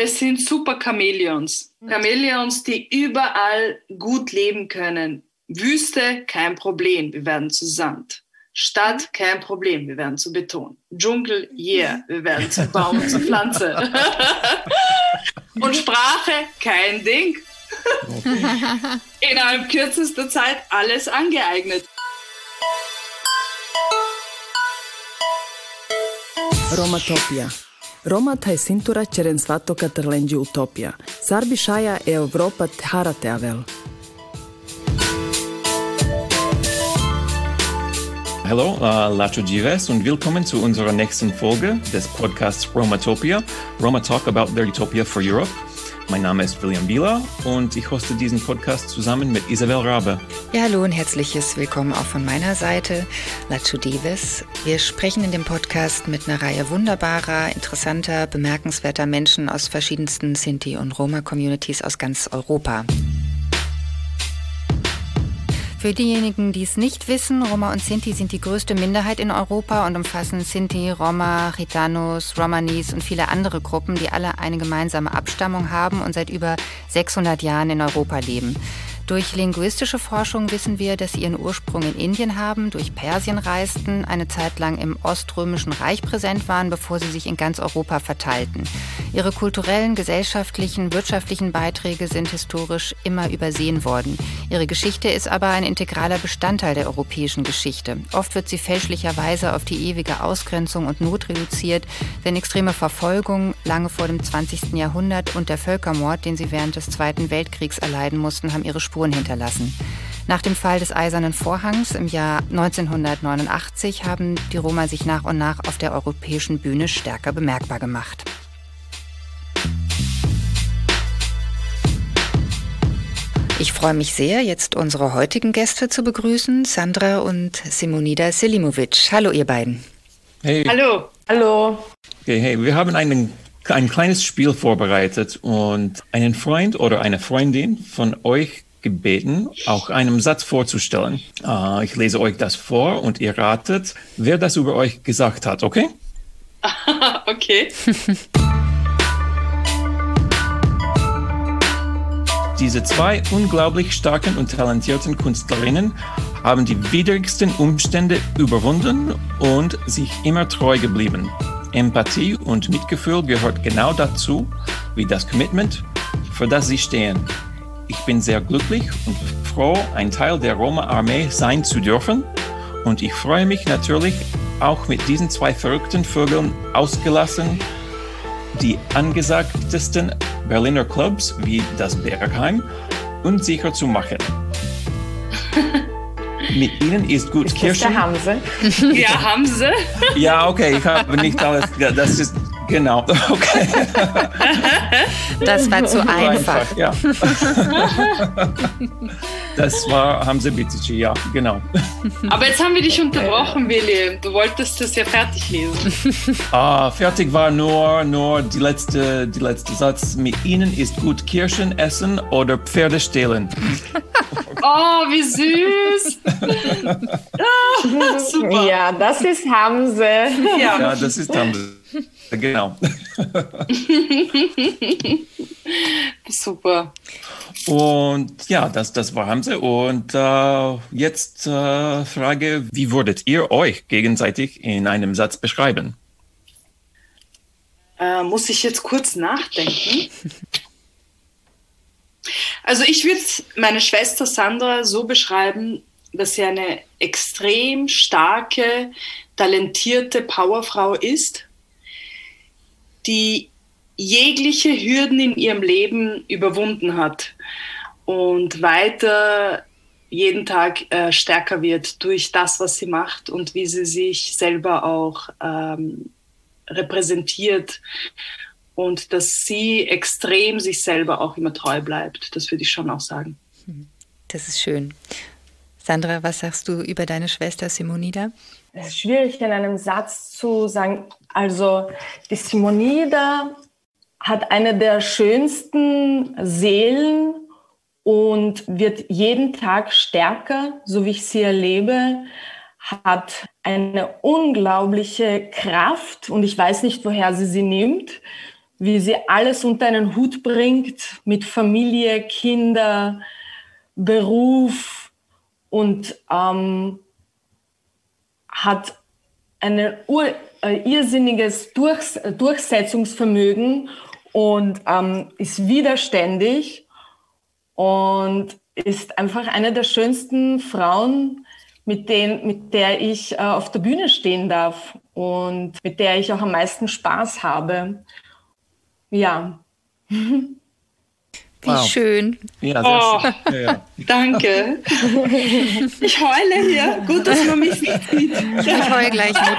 Wir sind super Chamäleons. Chamäleons, die überall gut leben können. Wüste, kein Problem, wir werden zu Sand. Stadt, kein Problem, wir werden zu Beton. Dschungel, yeah, wir werden zu Baum und zu Pflanze. Und Sprache, kein Ding. Innerhalb kürzester Zeit alles angeeignet. Romatopia. Roma taj sintura čeren svatoka trlenđi utopija. Sarbišaja e Europa harateavel. Hallo, Lacho Dives und willkommen zu unserer nächsten Folge des Podcasts Romatopia. Roma talk about their utopia for Europe. Mein Name ist William Bieler und ich hoste diesen Podcast zusammen mit Isabel Rabe. Ja, hallo und herzliches Willkommen auch von meiner Seite, Lacho Dives. Wir sprechen in dem Podcast mit einer Reihe wunderbarer, interessanter, bemerkenswerter Menschen aus verschiedensten Sinti- und Roma-Communities aus ganz Europa. Für diejenigen, die es nicht wissen, Roma und Sinti sind die größte Minderheit in Europa und umfassen Sinti, Roma, Gitanos, Romanis und viele andere Gruppen, die alle eine gemeinsame Abstammung haben und seit über 600 Jahren in Europa leben. Durch linguistische Forschung wissen wir, dass sie ihren Ursprung in Indien haben, durch Persien reisten, eine Zeit lang im Oströmischen Reich präsent waren, bevor sie sich in ganz Europa verteilten. Ihre kulturellen, gesellschaftlichen, wirtschaftlichen Beiträge sind historisch immer übersehen worden. Ihre Geschichte ist aber ein integraler Bestandteil der europäischen Geschichte. Oft wird sie fälschlicherweise auf die ewige Ausgrenzung und Not reduziert, denn extreme Verfolgung lange vor dem 20. Jahrhundert und der Völkermord, den sie während des Zweiten Weltkriegs erleiden mussten, haben ihre Spuren hinterlassen. Nach dem Fall des Eisernen Vorhangs im Jahr 1989 haben die Roma sich nach und nach auf der europäischen Bühne stärker bemerkbar gemacht. Ich freue mich sehr, jetzt unsere heutigen Gäste zu begrüßen, Sandra und Simonida Selimovic. Hallo ihr beiden. Hey. Hallo. Hallo. Okay, hey, wir haben ein kleines Spiel vorbereitet und einen Freund oder eine Freundin von euch gebeten, auch einen Satz vorzustellen. Ich lese euch das vor und ihr ratet, wer das über euch gesagt hat, okay? Okay. Diese zwei unglaublich starken und talentierten Künstlerinnen haben die widrigsten Umstände überwunden und sich immer treu geblieben. Empathie und Mitgefühl gehört genau dazu, wie das Commitment, für das sie stehen. Ich bin sehr glücklich und froh, ein Teil der Roma-Armee sein zu dürfen. Und ich freue mich natürlich, auch mit diesen zwei verrückten Vögeln ausgelassen, die angesagtesten Berliner Clubs wie das Bergheim unsicher zu machen. Mit ihnen ist gut Ist Kirschen. das der Hamse? Ja, haben sie. Ja, okay, ich habe nicht alles. Das ist genau. Okay. Das war zu einfach. Ja. Das war Hamse Bitici, ja, genau. Aber jetzt haben wir dich unterbrochen, Willi. Du wolltest das ja fertig lesen. Fertig war nur die letzte Satz. Mit ihnen ist gut Kirschen essen oder Pferde stehlen. Oh, wie süß. Super. Ja, das ist Hamse. Ja, das ist Hamse. Genau. Super. Und ja, das war Hamse. Und jetzt Frage, wie würdet ihr euch gegenseitig in einem Satz beschreiben? Muss ich jetzt kurz nachdenken? Also ich würde meine Schwester Sandra so beschreiben, dass sie eine extrem starke, talentierte Powerfrau ist, die jegliche Hürden in ihrem Leben überwunden hat und weiter jeden Tag stärker wird durch das, was sie macht und wie sie sich selber auch repräsentiert und dass sie extrem sich selber auch immer treu bleibt. Das würde ich schon auch sagen. Das ist schön. Sandra, was sagst du über deine Schwester Simonida? Es ist schwierig, in einem Satz zu sagen. Also, die Simonida hat eine der schönsten Seelen und wird jeden Tag stärker, so wie ich sie erlebe, hat eine unglaubliche Kraft und ich weiß nicht, woher sie nimmt. wie sie alles unter einen Hut bringt mit Familie, Kinder, Beruf und hat ein irrsinniges Durchsetzungsvermögen und ist widerständig und ist einfach eine der schönsten Frauen, mit der ich auf der Bühne stehen darf und mit der ich auch am meisten Spaß habe. Ja. Wie schön. Ja, sehr schön. Ja. Danke. Ich heule hier. Gut, dass man mich nicht sieht. Ich heule gleich mit.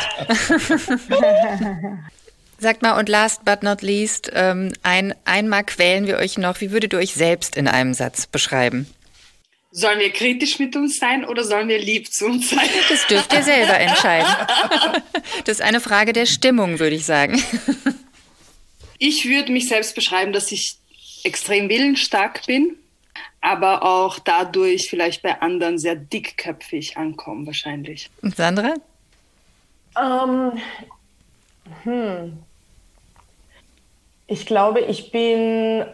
Sagt mal, und last but not least, einmal quälen wir euch noch. Wie würdet ihr euch selbst in einem Satz beschreiben? Sollen wir kritisch mit uns sein oder sollen wir lieb zu uns sein? Das dürft ihr selber entscheiden. Das ist eine Frage der Stimmung, würde ich sagen. Ich würde mich selbst beschreiben, dass ich extrem willensstark bin, aber auch dadurch vielleicht bei anderen sehr dickköpfig ankommen wahrscheinlich. Und Sandra? Ich glaube, ich bin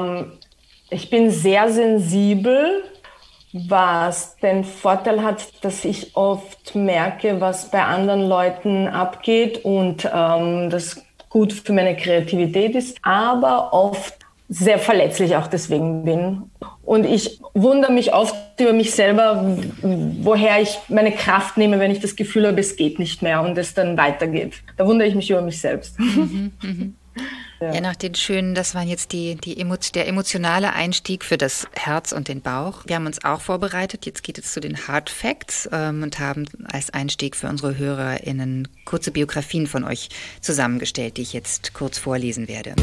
sehr sensibel, was den Vorteil hat, dass ich oft merke, was bei anderen Leuten abgeht und das gut für meine Kreativität ist, aber oft sehr verletzlich auch deswegen bin. Und ich wundere mich oft über mich selber, woher ich meine Kraft nehme, wenn ich das Gefühl habe, es geht nicht mehr und es dann weitergeht. Da wundere ich mich über mich selbst. Ja, nach den schönen, das waren jetzt der emotionale Einstieg für das Herz und den Bauch. Wir haben uns auch vorbereitet, jetzt geht es zu den Hard Facts und haben als Einstieg für unsere HörerInnen kurze Biografien von euch zusammengestellt, die ich jetzt kurz vorlesen werde.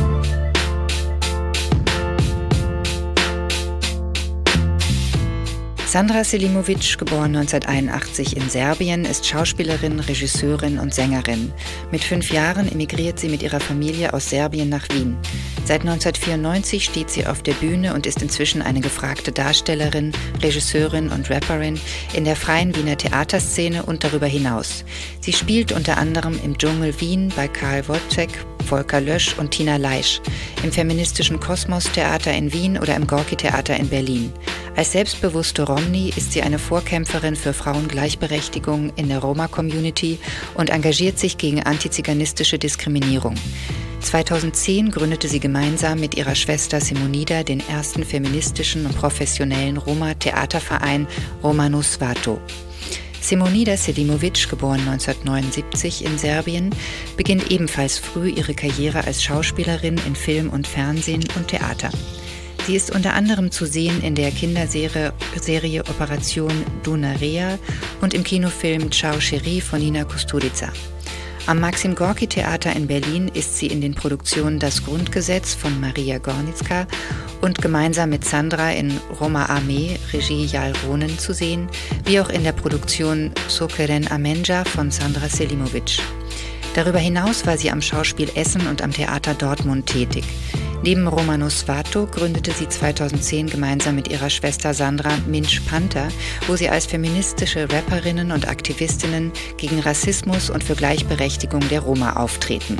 Sandra Selimovic, geboren 1981 in Serbien, ist Schauspielerin, Regisseurin und Sängerin. Mit 5 Jahren emigriert sie mit ihrer Familie aus Serbien nach Wien. Seit 1994 steht sie auf der Bühne und ist inzwischen eine gefragte Darstellerin, Regisseurin und Rapperin in der freien Wiener Theaterszene und darüber hinaus. Sie spielt unter anderem im Dschungel Wien bei Karl Wojciech, Volker Lösch und Tina Leisch, im feministischen Kosmos-Theater in Wien oder im Gorki-Theater in Berlin. Als selbstbewusste Romni ist sie eine Vorkämpferin für Frauengleichberechtigung in der Roma-Community und engagiert sich gegen antiziganistische Diskriminierung. 2010 gründete sie gemeinsam mit ihrer Schwester Simonida den ersten feministischen und professionellen Roma-Theaterverein Romano Svato. Simonida Selimovic, geboren 1979 in Serbien, beginnt ebenfalls früh ihre Karriere als Schauspielerin in Film und Fernsehen und Theater. Sie ist unter anderem zu sehen in der Kinderserie Operation Dunărea und im Kinofilm Ciao Chérie von Nina Kusturica. Am Maxim Gorki Theater in Berlin ist sie in den Produktionen Das Grundgesetz von Maria Gornicka und gemeinsam mit Sandra in Roma Armee, Regie Jal Ronen zu sehen, wie auch in der Produktion Sokeren Amenja von Sandra Selimovic. Darüber hinaus war sie am Schauspiel Essen und am Theater Dortmund tätig. Neben Romano Svato gründete sie 2010 gemeinsam mit ihrer Schwester Sandra Minch Panther, wo sie als feministische Rapperinnen und Aktivistinnen gegen Rassismus und für Gleichberechtigung der Roma auftreten.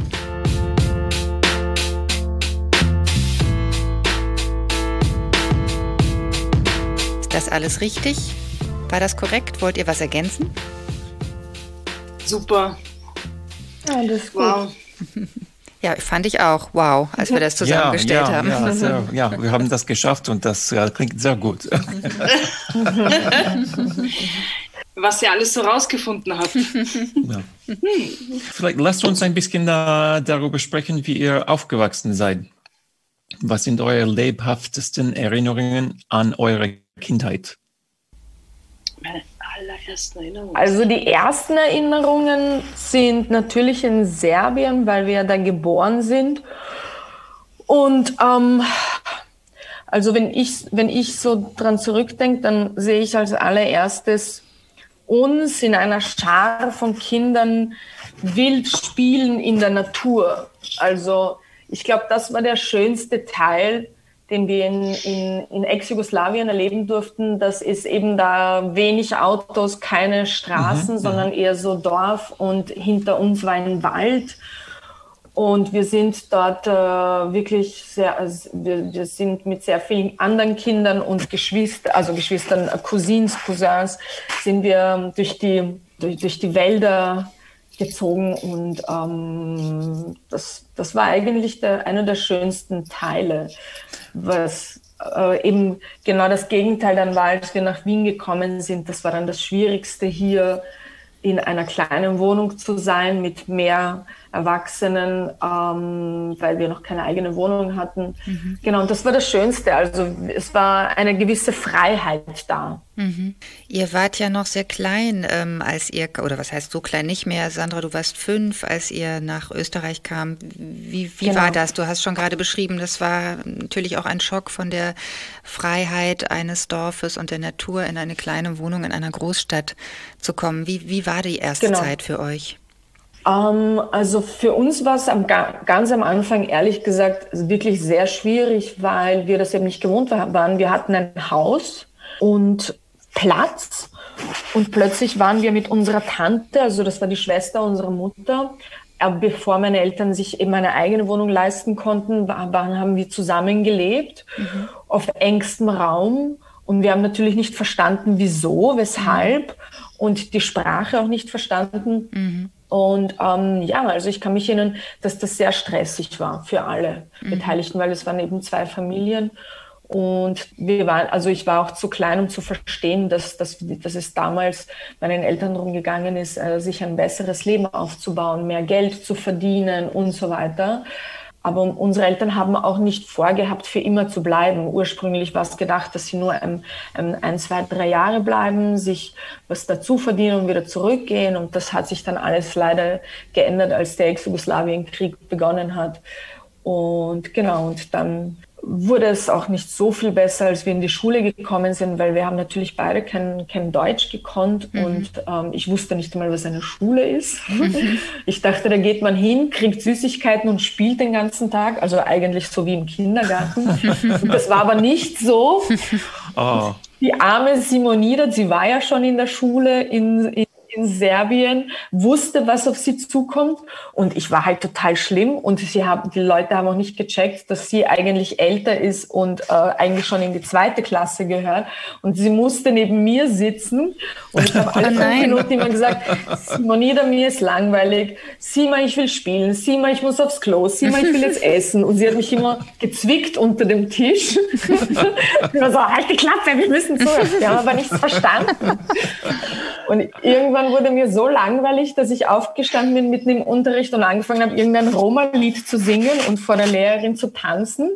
Ist das alles richtig? War das korrekt? Wollt ihr was ergänzen? Super. Ja, das ist gut. Wow. Ja, fand ich auch. Wow, als wir das zusammengestellt haben. Ja, wir haben das geschafft und das klingt sehr gut. Was ihr alles so rausgefunden habt. Ja. Vielleicht lasst uns ein bisschen darüber sprechen, wie ihr aufgewachsen seid. Was sind eure lebhaftesten Erinnerungen an eure Kindheit? Meine allerersten Erinnerungen. Also die ersten Erinnerungen sind natürlich in Serbien, weil wir da geboren sind. Und also wenn ich so dran zurückdenke, dann sehe ich als allererstes uns in einer Schar von Kindern wild spielen in der Natur. Also ich glaube, das war der schönste Teil, den wir in Ex-Jugoslawien erleben durften. Das ist eben da wenig Autos, keine Straßen, sondern eher so Dorf und hinter uns war ein Wald. Und wir sind dort wirklich wir sind mit sehr vielen anderen Kindern und Geschwistern, Cousins, sind wir durch die Wälder gezogen und das war eigentlich einer der schönsten Teile, was eben genau das Gegenteil dann war, als wir nach Wien gekommen sind. Das war dann das Schwierigste, hier in einer kleinen Wohnung zu sein mit mehr Erwachsenen, weil wir noch keine eigene Wohnung hatten. Mhm. Genau, und das war das Schönste. Also es war eine gewisse Freiheit da. Mhm. Ihr wart ja noch sehr klein, als ihr, oder was heißt so klein nicht mehr, Sandra, du warst 5, als ihr nach Österreich kam. Wie genau. war das? Du hast schon gerade beschrieben, das war natürlich auch ein Schock von der Freiheit eines Dorfes und der Natur in eine kleine Wohnung in einer Großstadt zu kommen. Wie war die erste Zeit für euch? Also für uns war es ganz am Anfang, ehrlich gesagt, wirklich sehr schwierig, weil wir das eben nicht gewohnt waren. Wir hatten ein Haus und Platz und plötzlich waren wir mit unserer Tante, also das war die Schwester unserer Mutter, bevor meine Eltern sich eben eine eigene Wohnung leisten konnten, haben wir zusammen gelebt, auf engstem Raum. Und wir haben natürlich nicht verstanden, wieso, weshalb und die Sprache auch nicht verstanden. Mhm. Und also ich kann mich erinnern, dass das sehr stressig war für alle Beteiligten, weil es waren eben 2 Familien. Und ich war auch zu klein, um zu verstehen, dass es damals meinen Eltern darum gegangen ist, sich ein besseres Leben aufzubauen, mehr Geld zu verdienen und so weiter. Aber unsere Eltern haben auch nicht vorgehabt, für immer zu bleiben. Ursprünglich war es gedacht, dass sie nur 1, 2, 3 Jahre bleiben, sich was dazu verdienen und wieder zurückgehen. Und das hat sich dann alles leider geändert, als der Ex-Jugoslawien-Krieg begonnen hat. Und dann wurde es auch nicht so viel besser, als wir in die Schule gekommen sind, weil wir haben natürlich beide kein Deutsch gekonnt und ich wusste nicht einmal, was eine Schule ist. Ich dachte, da geht man hin, kriegt Süßigkeiten und spielt den ganzen Tag, also eigentlich so wie im Kindergarten. Und das war aber nicht so. Oh. Die arme Simonida, sie war ja schon in der Schule in Serbien, wusste, was auf sie zukommt und ich war halt total schlimm und die Leute haben auch nicht gecheckt, dass sie eigentlich älter ist und eigentlich schon in die 2. Klasse gehört und sie musste neben mir sitzen und ich habe alle 5 Minuten immer gesagt, Simonida, mir ist langweilig, Sima, ich will spielen, Sima, ich muss aufs Klo, Sima, ich will jetzt essen und sie hat mich immer gezwickt unter dem Tisch. Ich war so, halt die Klappe, wir müssen zu. Wir haben aber nichts verstanden. Und irgendwann wurde mir so langweilig, dass ich aufgestanden bin mitten im Unterricht und angefangen habe, irgendein Roma-Lied zu singen und vor der Lehrerin zu tanzen.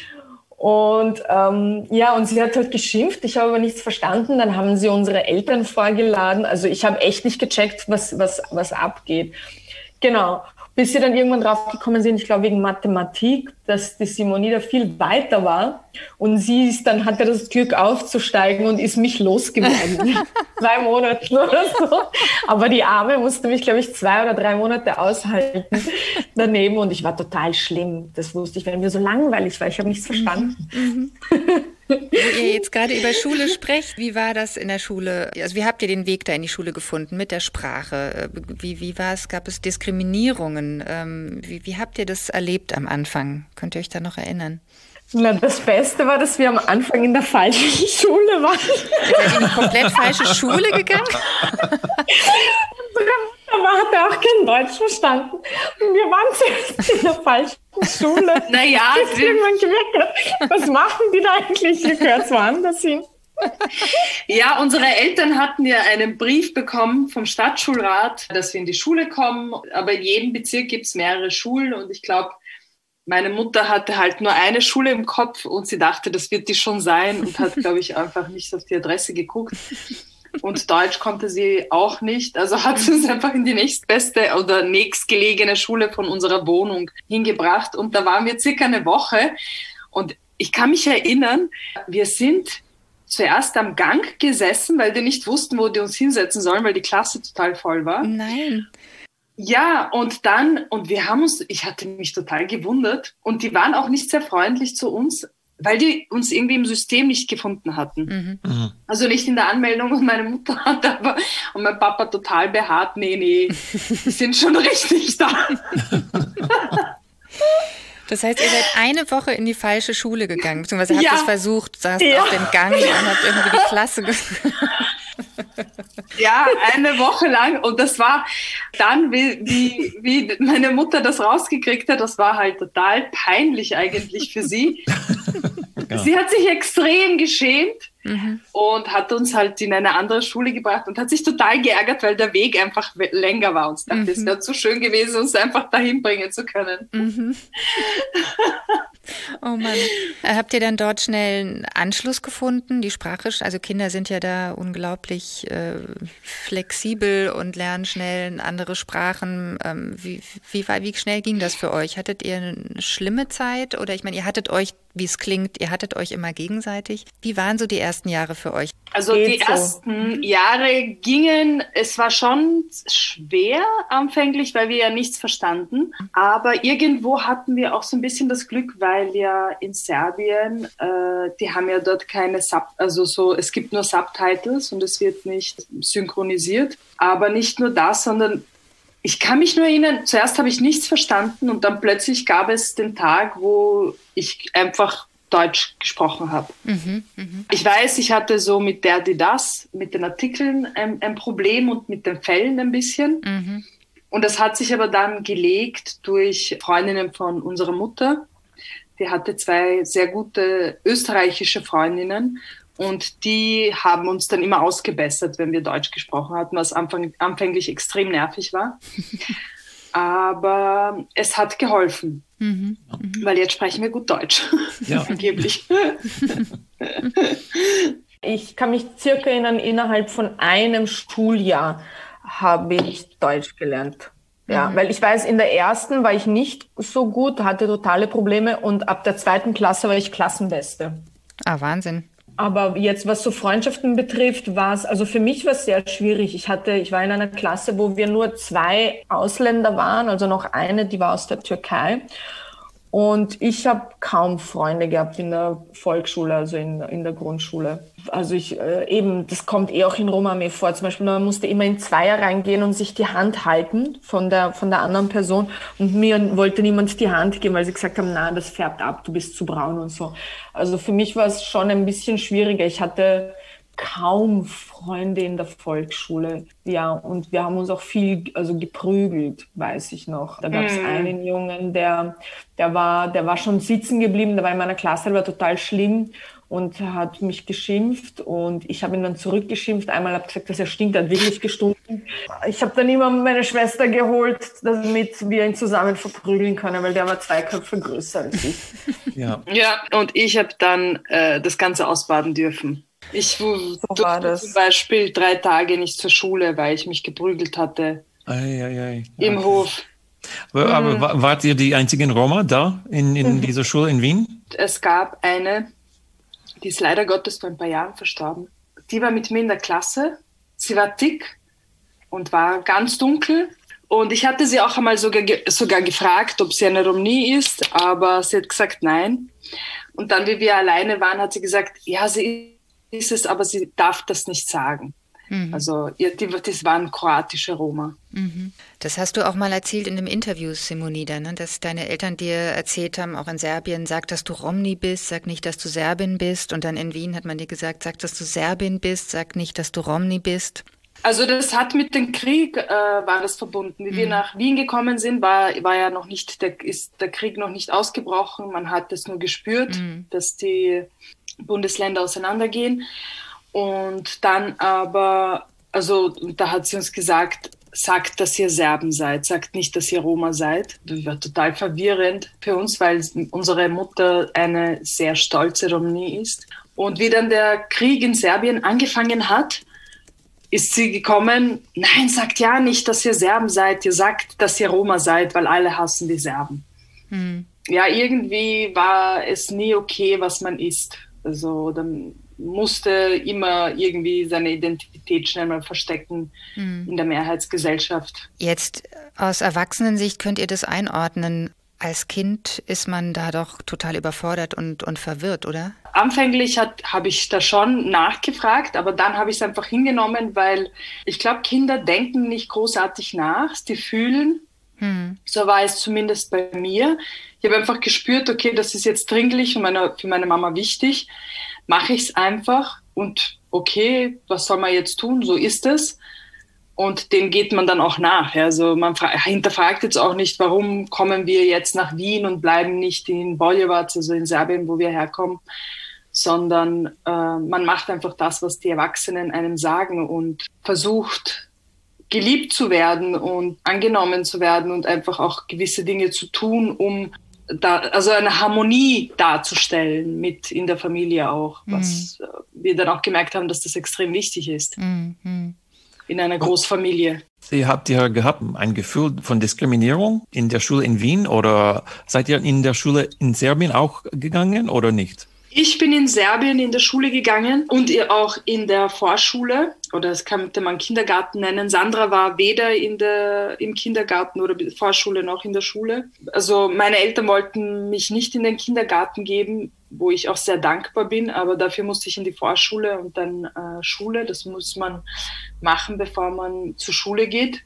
Und und sie hat halt geschimpft, ich habe aber nichts verstanden. Dann haben sie unsere Eltern vorgeladen. Also ich habe echt nicht gecheckt, was abgeht. Genau. Bis sie dann irgendwann draufgekommen sind, ich glaube wegen Mathematik, dass die Simonida viel weiter war und hatte das Glück aufzusteigen und ist mich losgeworden. 2 Monate oder so. Aber die Arme musste mich, glaube ich, 2 oder 3 Monate aushalten daneben und ich war total schlimm. Das wusste ich, weil mir so langweilig war. Ich habe nichts verstanden. Wo ihr jetzt gerade über Schule sprecht, wie war das in der Schule? Also wie habt ihr den Weg da in die Schule gefunden mit der Sprache? Wie war es? Gab es Diskriminierungen? Wie habt ihr das erlebt am Anfang? Könnt ihr euch da noch erinnern? Na, das Beste war, dass wir am Anfang in der falschen Schule waren. Ihr seid in die komplett falsche Schule gegangen? Aber hat er auch kein Deutsch verstanden. Und wir waren zuerst in der falschen Schule. Naja, ich irgendwann gemerkt, was machen die da eigentlich? Ihr gehört woanders hin. Ja, unsere Eltern hatten ja einen Brief bekommen vom Stadtschulrat, dass wir in die Schule kommen. Aber in jedem Bezirk gibt es mehrere Schulen. Und ich glaube, meine Mutter hatte halt nur eine Schule im Kopf und sie dachte, das wird die schon sein und hat, glaube ich, einfach nicht auf die Adresse geguckt. Und Deutsch konnte sie auch nicht, also hat sie uns einfach in die nächstbeste oder nächstgelegene Schule von unserer Wohnung hingebracht. Und da waren wir circa eine Woche. Und ich kann mich erinnern, wir sind zuerst am Gang gesessen, weil wir nicht wussten, wo die uns hinsetzen sollen, weil die Klasse total voll war. Nein. Ja, und ich hatte mich total gewundert. Und die waren auch nicht sehr freundlich zu uns, weil die uns irgendwie im System nicht gefunden hatten. Mhm. Also nicht in der Anmeldung und meine Mutter hat aber und mein Papa total beharrt, nee, die sind schon richtig da. Das heißt, ihr seid eine Woche in die falsche Schule gegangen, beziehungsweise habt es versucht, saßt auf dem Gang und habt irgendwie die Klasse Ja, eine Woche lang. Und das war dann, wie meine Mutter das rausgekriegt hat, das war halt total peinlich eigentlich für sie. Ja. Sie hat sich extrem geschämt und hat uns halt in eine andere Schule gebracht und hat sich total geärgert, weil der Weg einfach länger war. Und dachte, es wäre zu schön gewesen, uns einfach dahin bringen zu können. Oh Mann. Habt ihr dann dort schnell einen Anschluss gefunden? Die Sprache, also Kinder sind ja da unglaublich flexibel und lernen schnell andere Sprachen. Wie schnell ging das für euch? Hattet ihr eine schlimme Zeit? Oder ich meine, ihr hattet euch, wie es klingt, ihr hattet euch immer gegenseitig. Wie waren so die ersten Jahre für euch? Also die ersten Jahre gingen, es war schon schwer anfänglich, weil wir ja nichts verstanden. Aber irgendwo hatten wir auch so ein bisschen das Glück, weil ja in Serbien, die haben ja dort keine es gibt nur Subtitles und es wird nicht synchronisiert. Aber nicht nur das, sondern ich kann mich nur erinnern, zuerst habe ich nichts verstanden und dann plötzlich gab es den Tag, wo ich einfach Deutsch gesprochen habe. Ich weiß, ich hatte so mit der, die das, mit den Artikeln ein Problem und mit den Fällen ein bisschen. Und das hat sich aber dann gelegt durch Freundinnen von unserer Mutter. Die hatte 2 sehr gute österreichische Freundinnen und die haben uns dann immer ausgebessert, wenn wir Deutsch gesprochen hatten, was anfänglich extrem nervig war. Aber es hat geholfen, weil jetzt sprechen wir gut Deutsch, angeblich. Ich kann mich circa erinnern, innerhalb von einem Schuljahr habe ich Deutsch gelernt. Ja, weil ich weiß, in der ersten war ich nicht so gut, hatte totale Probleme und ab der 2. Klasse war ich Klassenbeste. Ah, Wahnsinn. Aber jetzt, was so Freundschaften betrifft, war es, also für mich war es sehr schwierig. Ich war in einer Klasse, wo wir nur 2 Ausländer waren, also noch eine, die war aus der Türkei. Und ich habe kaum Freunde gehabt in der Volksschule, also in der Grundschule. Also das kommt auch in Roma vor. Zum Beispiel, man musste immer in Zweier reingehen und sich die Hand halten von der anderen Person. Und mir wollte niemand die Hand geben, weil sie gesagt haben, na, das färbt ab, du bist zu braun und so. Also für mich war es schon ein bisschen schwieriger. Ich hatte kaum Freunde in der Volksschule. Ja, und wir haben uns auch viel geprügelt, weiß ich noch. Da gab es einen Jungen, der war schon sitzen geblieben, der war in meiner Klasse, der war total schlimm und hat mich geschimpft und ich habe ihn dann zurückgeschimpft. Einmal habe ich gesagt, dass er stinkt, er hat wirklich gestunken. Ich habe dann immer meine Schwester geholt, damit wir ihn zusammen verprügeln können, weil der war 2 Köpfe größer als ich. Ja, und ich habe dann das Ganze ausbaden dürfen. Ich durfte zum Beispiel 3 Tage nicht zur Schule, weil ich mich geprügelt hatte im Hof. Aber wart ihr die einzigen Roma da in dieser Schule in Wien? Es gab eine, die ist leider Gottes vor ein paar Jahren verstorben. Die war mit mir in der Klasse. Sie war dick und war ganz dunkel. Und ich hatte sie auch einmal sogar gefragt, ob sie eine Romni ist, aber sie hat gesagt, nein. Und dann, wie wir alleine waren, hat sie gesagt, ja, sie ist es, aber sie darf das nicht sagen. Also das waren kroatische Roma. Das hast du auch mal erzählt in einem Interview, Simonida, ne? Dass deine Eltern dir erzählt haben, auch in Serbien, sag, dass du Romni bist, sag nicht, dass du Serbin bist. Und dann in Wien hat man dir gesagt, sag, dass du Serbin bist, sag nicht, dass du Romni bist. Also das hat mit dem Krieg war das verbunden. Wie wir nach Wien gekommen sind, war ja noch nicht, ist der Krieg noch nicht ausgebrochen. Man hat es nur gespürt, dass die Bundesländer auseinandergehen. Und dann aber, also da hat sie uns gesagt, sagt, dass ihr Serben seid, sagt nicht, dass ihr Roma seid. Das war total verwirrend für uns, weil unsere Mutter eine sehr stolze Romni ist. Und wie dann der Krieg in Serbien angefangen hat, ist sie gekommen, nein, sagt ja nicht, dass ihr Serben seid, ihr sagt, dass ihr Roma seid, weil alle hassen die Serben. Ja, irgendwie war es nie okay, was man ist. Also dann musste immer irgendwie seine Identität schnell mal verstecken in der Mehrheitsgesellschaft. Jetzt aus Erwachsenensicht könnt ihr das einordnen. Als Kind ist man da doch total überfordert und verwirrt, oder? Anfänglich habe ich da schon nachgefragt, aber dann habe ich es einfach hingenommen, weil ich glaube, Kinder denken nicht großartig nach, die fühlen. So war es zumindest bei mir. Ich habe einfach gespürt, okay, das ist jetzt dringlich und für meine Mama wichtig. Mache ich es einfach und okay, was soll man jetzt tun? So ist es. Und dem geht man dann auch nach. Also man hinterfragt jetzt auch nicht, warum kommen wir jetzt nach Wien und bleiben nicht in Boljevac, also in Serbien, wo wir herkommen, sondern man macht einfach das, was die Erwachsenen einem sagen und versucht, geliebt zu werden und angenommen zu werden und einfach auch gewisse Dinge zu tun, um also eine Harmonie darzustellen mit in der Familie auch, was wir dann auch gemerkt haben, dass das extrem wichtig ist. In einer Großfamilie. Sie habt ihr gehabt ein Gefühl von Diskriminierung in der Schule in Wien oder seid ihr in der Schule in Serbien auch gegangen oder nicht? Ich bin in Serbien in der Schule gegangen und auch in der Vorschule, oder das könnte man Kindergarten nennen. Sandra war weder im Kindergarten oder Vorschule noch in der Schule. Also meine Eltern wollten mich nicht in den Kindergarten geben, wo ich auch sehr dankbar bin, aber dafür musste ich in die Vorschule und dann Schule. Das muss man machen, bevor man zur Schule geht.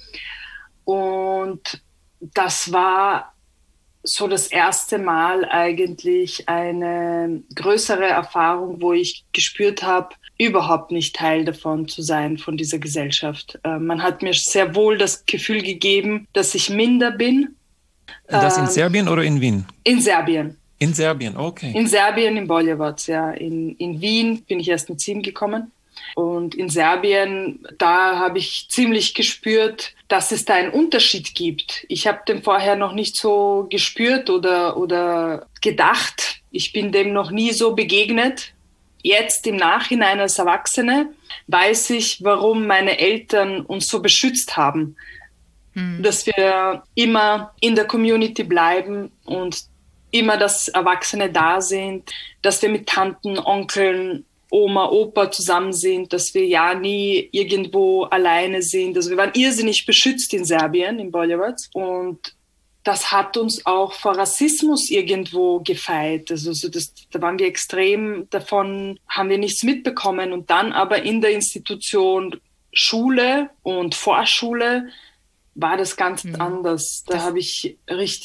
Und das war so das erste Mal eigentlich eine größere Erfahrung, wo ich gespürt habe, überhaupt nicht Teil davon zu sein, von dieser Gesellschaft. Man hat mir sehr wohl das Gefühl gegeben, dass ich minder bin. Das in Serbien oder in Wien? In Serbien. In Serbien, okay. In Serbien, in Boljevac, ja. In Wien bin ich erst mit 7 gekommen. Und in Serbien, da habe ich ziemlich gespürt, dass es da einen Unterschied gibt. Ich habe den vorher noch nicht so gespürt oder gedacht. Ich bin dem noch nie so begegnet. Jetzt im Nachhinein als Erwachsene weiß ich, warum meine Eltern uns so beschützt haben. Dass wir immer in der Community bleiben und immer, dass Erwachsene da sind, dass wir mit Tanten, Onkeln, Oma, Opa zusammen sind, dass wir ja nie irgendwo alleine sind. Also wir waren irrsinnig beschützt in Serbien, in Boljevac. Und das hat uns auch vor Rassismus irgendwo gefeit. Also da waren wir extrem, davon haben wir nichts mitbekommen. Und dann aber in der Institution Schule und Vorschule war das ganz anders. Da war ich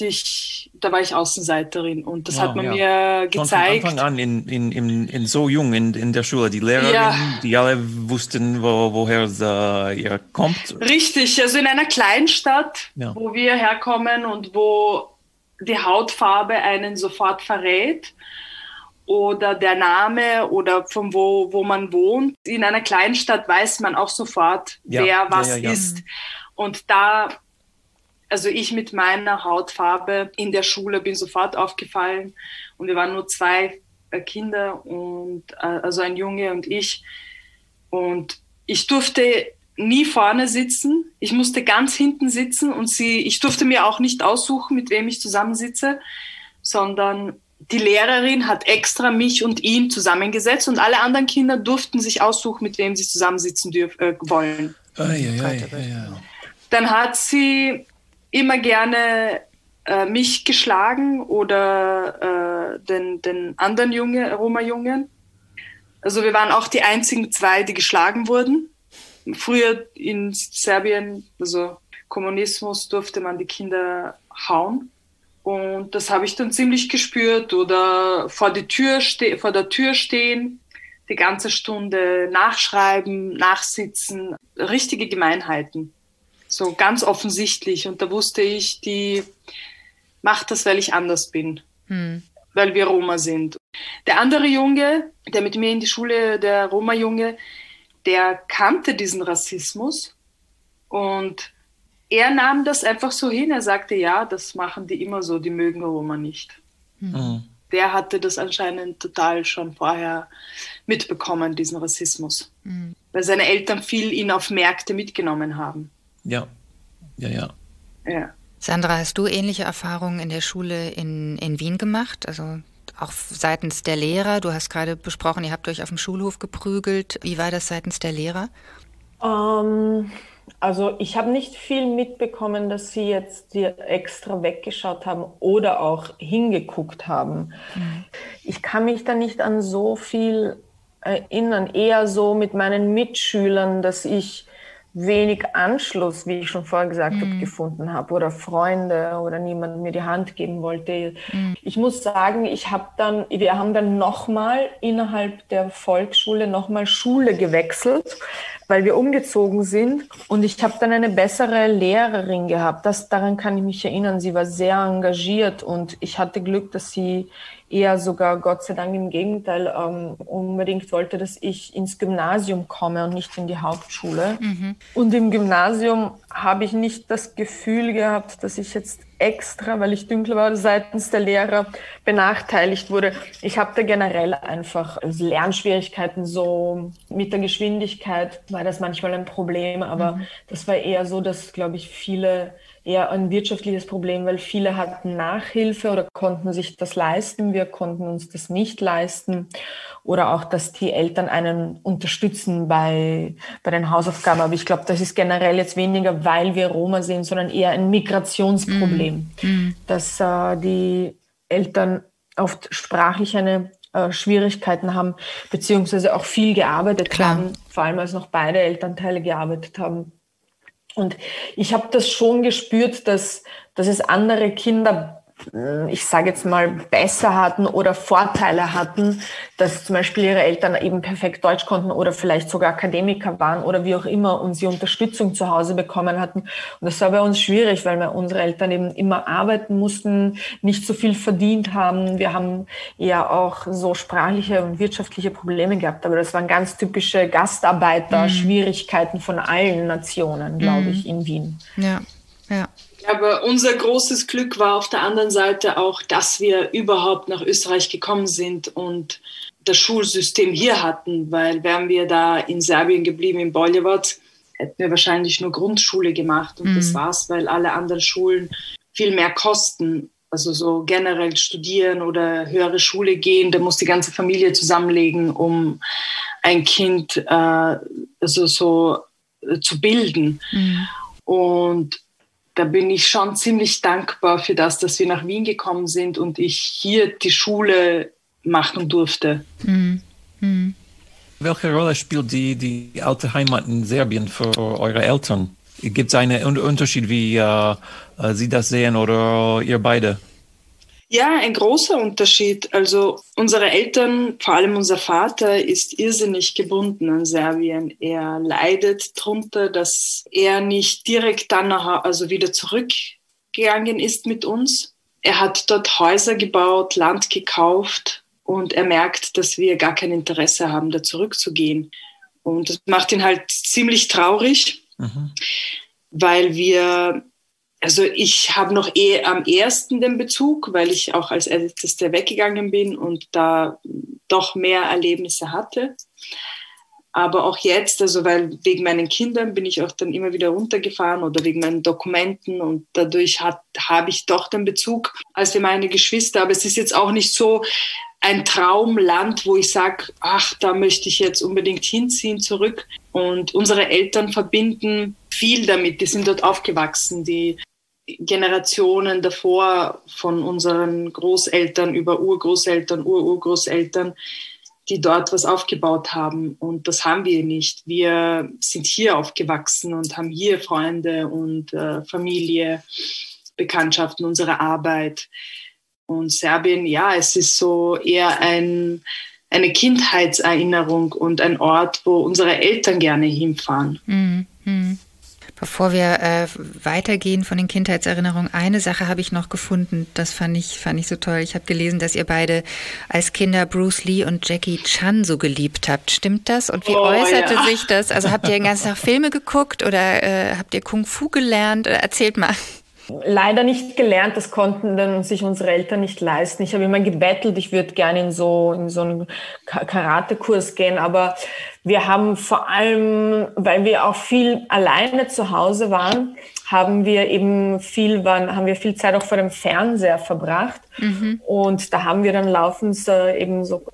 Außenseiterin und das hat man mir gezeigt. Schon von Anfang an in so jung in der Schule, die Lehrerin, die alle wussten, woher ihr kommt. Richtig, also in einer Kleinstadt, wo wir herkommen und wo die Hautfarbe einen sofort verrät oder der Name oder von wo man wohnt. In einer Kleinstadt weiß man auch sofort, wer was ist. Und also ich mit meiner Hautfarbe in der Schule bin sofort aufgefallen und wir waren nur 2 Kinder und also ein Junge und ich. Und ich durfte nie vorne sitzen. Ich musste ganz hinten sitzen und ich durfte mir auch nicht aussuchen, mit wem ich zusammensitze, sondern die Lehrerin hat extra mich und ihn zusammengesetzt und alle anderen Kinder durften sich aussuchen, mit wem sie zusammensitzen wollen. Dann hat sie immer gerne mich geschlagen oder den anderen Roma-Jungen. Also wir waren auch die einzigen 2, die geschlagen wurden. Früher in Serbien, also Kommunismus, durfte man die Kinder hauen. Und das habe ich dann ziemlich gespürt. Oder vor der Tür stehen, die ganze Stunde nachschreiben, nachsitzen. Richtige Gemeinheiten. So ganz offensichtlich. Und da wusste ich, die macht das, weil ich anders bin. Weil wir Roma sind. Der andere Junge, der mit mir in die Schule, der Roma-Junge, der kannte diesen Rassismus. Und er nahm das einfach so hin. Er sagte, ja, das machen die immer so, die mögen Roma nicht. Der hatte das anscheinend total schon vorher mitbekommen, diesen Rassismus. Weil seine Eltern viel ihn auf Märkte mitgenommen haben. Ja. Sandra, hast du ähnliche Erfahrungen in der Schule in Wien gemacht? Also auch seitens der Lehrer? Du hast gerade besprochen, ihr habt euch auf dem Schulhof geprügelt. Wie war das seitens der Lehrer? Also ich habe nicht viel mitbekommen, dass sie jetzt extra weggeschaut haben oder auch hingeguckt haben. Ich kann mich da nicht an so viel erinnern. Eher so mit meinen Mitschülern, dass ich wenig Anschluss, wie ich schon vorher gesagt habe, gefunden habe oder Freunde oder niemand mir die Hand geben wollte. Ich muss sagen, wir haben dann nochmal innerhalb der Volksschule nochmal Schule gewechselt, weil wir umgezogen sind, und ich habe dann eine bessere Lehrerin gehabt. Daran kann ich mich erinnern. Sie war sehr engagiert und ich hatte Glück, dass sie eher sogar, Gott sei Dank im Gegenteil, unbedingt wollte, dass ich ins Gymnasium komme und nicht in die Hauptschule. Und im Gymnasium habe ich nicht das Gefühl gehabt, dass ich jetzt extra, weil ich dunkler war, seitens der Lehrer benachteiligt wurde. Ich habe da generell einfach Lernschwierigkeiten, so mit der Geschwindigkeit war das manchmal ein Problem, aber das war eher so, dass, glaube ich, viele eher ein wirtschaftliches Problem, weil viele hatten Nachhilfe oder konnten sich das leisten. Wir konnten uns das nicht leisten. Oder auch, dass die Eltern einen unterstützen bei den Hausaufgaben. Aber ich glaube, das ist generell jetzt weniger, weil wir Roma sind, sondern eher ein Migrationsproblem. Dass die Eltern oft sprachlich Schwierigkeiten haben, beziehungsweise auch viel gearbeitet haben, vor allem als noch beide Elternteile gearbeitet haben. Und ich habe das schon gespürt, dass es andere Kinder, ich sage jetzt mal, besser hatten oder Vorteile hatten, dass zum Beispiel ihre Eltern eben perfekt Deutsch konnten oder vielleicht sogar Akademiker waren oder wie auch immer und sie Unterstützung zu Hause bekommen hatten. Und das war bei uns schwierig, weil unsere Eltern eben immer arbeiten mussten, nicht so viel verdient haben. Wir haben eher auch so sprachliche und wirtschaftliche Probleme gehabt, aber das waren ganz typische Gastarbeiter-Schwierigkeiten von allen Nationen, glaube ich, in Wien. Ja, ja. Aber unser großes Glück war auf der anderen Seite auch, dass wir überhaupt nach Österreich gekommen sind und das Schulsystem hier hatten, weil wären wir da in Serbien geblieben, in Boljevac, hätten wir wahrscheinlich nur Grundschule gemacht und das war's, weil alle anderen Schulen viel mehr kosten. Also so generell studieren oder höhere Schule gehen, da muss die ganze Familie zusammenlegen, um ein Kind zu bilden. Und da bin ich schon ziemlich dankbar für das, dass wir nach Wien gekommen sind und ich hier die Schule machen durfte. Welche Rolle spielt die alte Heimat in Serbien für eure Eltern? Gibt es einen Unterschied, wie sie das sehen oder ihr beide? Ja, ein großer Unterschied. Also unsere Eltern, vor allem unser Vater, ist irrsinnig gebunden an Serbien. Er leidet darunter, dass er nicht direkt dann wieder zurückgegangen ist mit uns. Er hat dort Häuser gebaut, Land gekauft und er merkt, dass wir gar kein Interesse haben, da zurückzugehen. Und das macht ihn halt ziemlich traurig, weil ich habe noch am ersten den Bezug, weil ich auch als Älteste weggegangen bin und da doch mehr Erlebnisse hatte. Aber auch jetzt, weil wegen meinen Kindern bin ich auch dann immer wieder runtergefahren oder wegen meinen Dokumenten und dadurch habe ich doch den Bezug als für meine Geschwister. Aber es ist jetzt auch nicht so ein Traumland, wo ich sage, da möchte ich jetzt unbedingt hinziehen zurück. Und unsere Eltern verbinden viel damit. Die sind dort aufgewachsen. Die Generationen davor von unseren Großeltern über Urgroßeltern, Ururgroßeltern, die dort was aufgebaut haben. Und das haben wir nicht. Wir sind hier aufgewachsen und haben hier Freunde und Familie, Bekanntschaften, unsere Arbeit. Und Serbien, es ist so eher eine Kindheitserinnerung und ein Ort, wo unsere Eltern gerne hinfahren. Bevor wir weitergehen von den Kindheitserinnerungen, eine Sache habe ich noch gefunden, das fand ich so toll. Ich habe gelesen, dass ihr beide als Kinder Bruce Lee und Jackie Chan so geliebt habt. Stimmt das? Und wie äußerte sich das? Also habt ihr den ganzen Tag Filme geguckt oder habt ihr Kung Fu gelernt? Erzählt mal. Leider nicht gelernt, das konnten dann sich unsere Eltern nicht leisten. Ich habe immer gebettelt, ich würde gerne in so einen Karatekurs gehen, aber wir haben vor allem, weil wir auch viel alleine zu Hause waren, haben wir viel Zeit auch vor dem Fernseher verbracht. Und da haben wir dann laufend eben so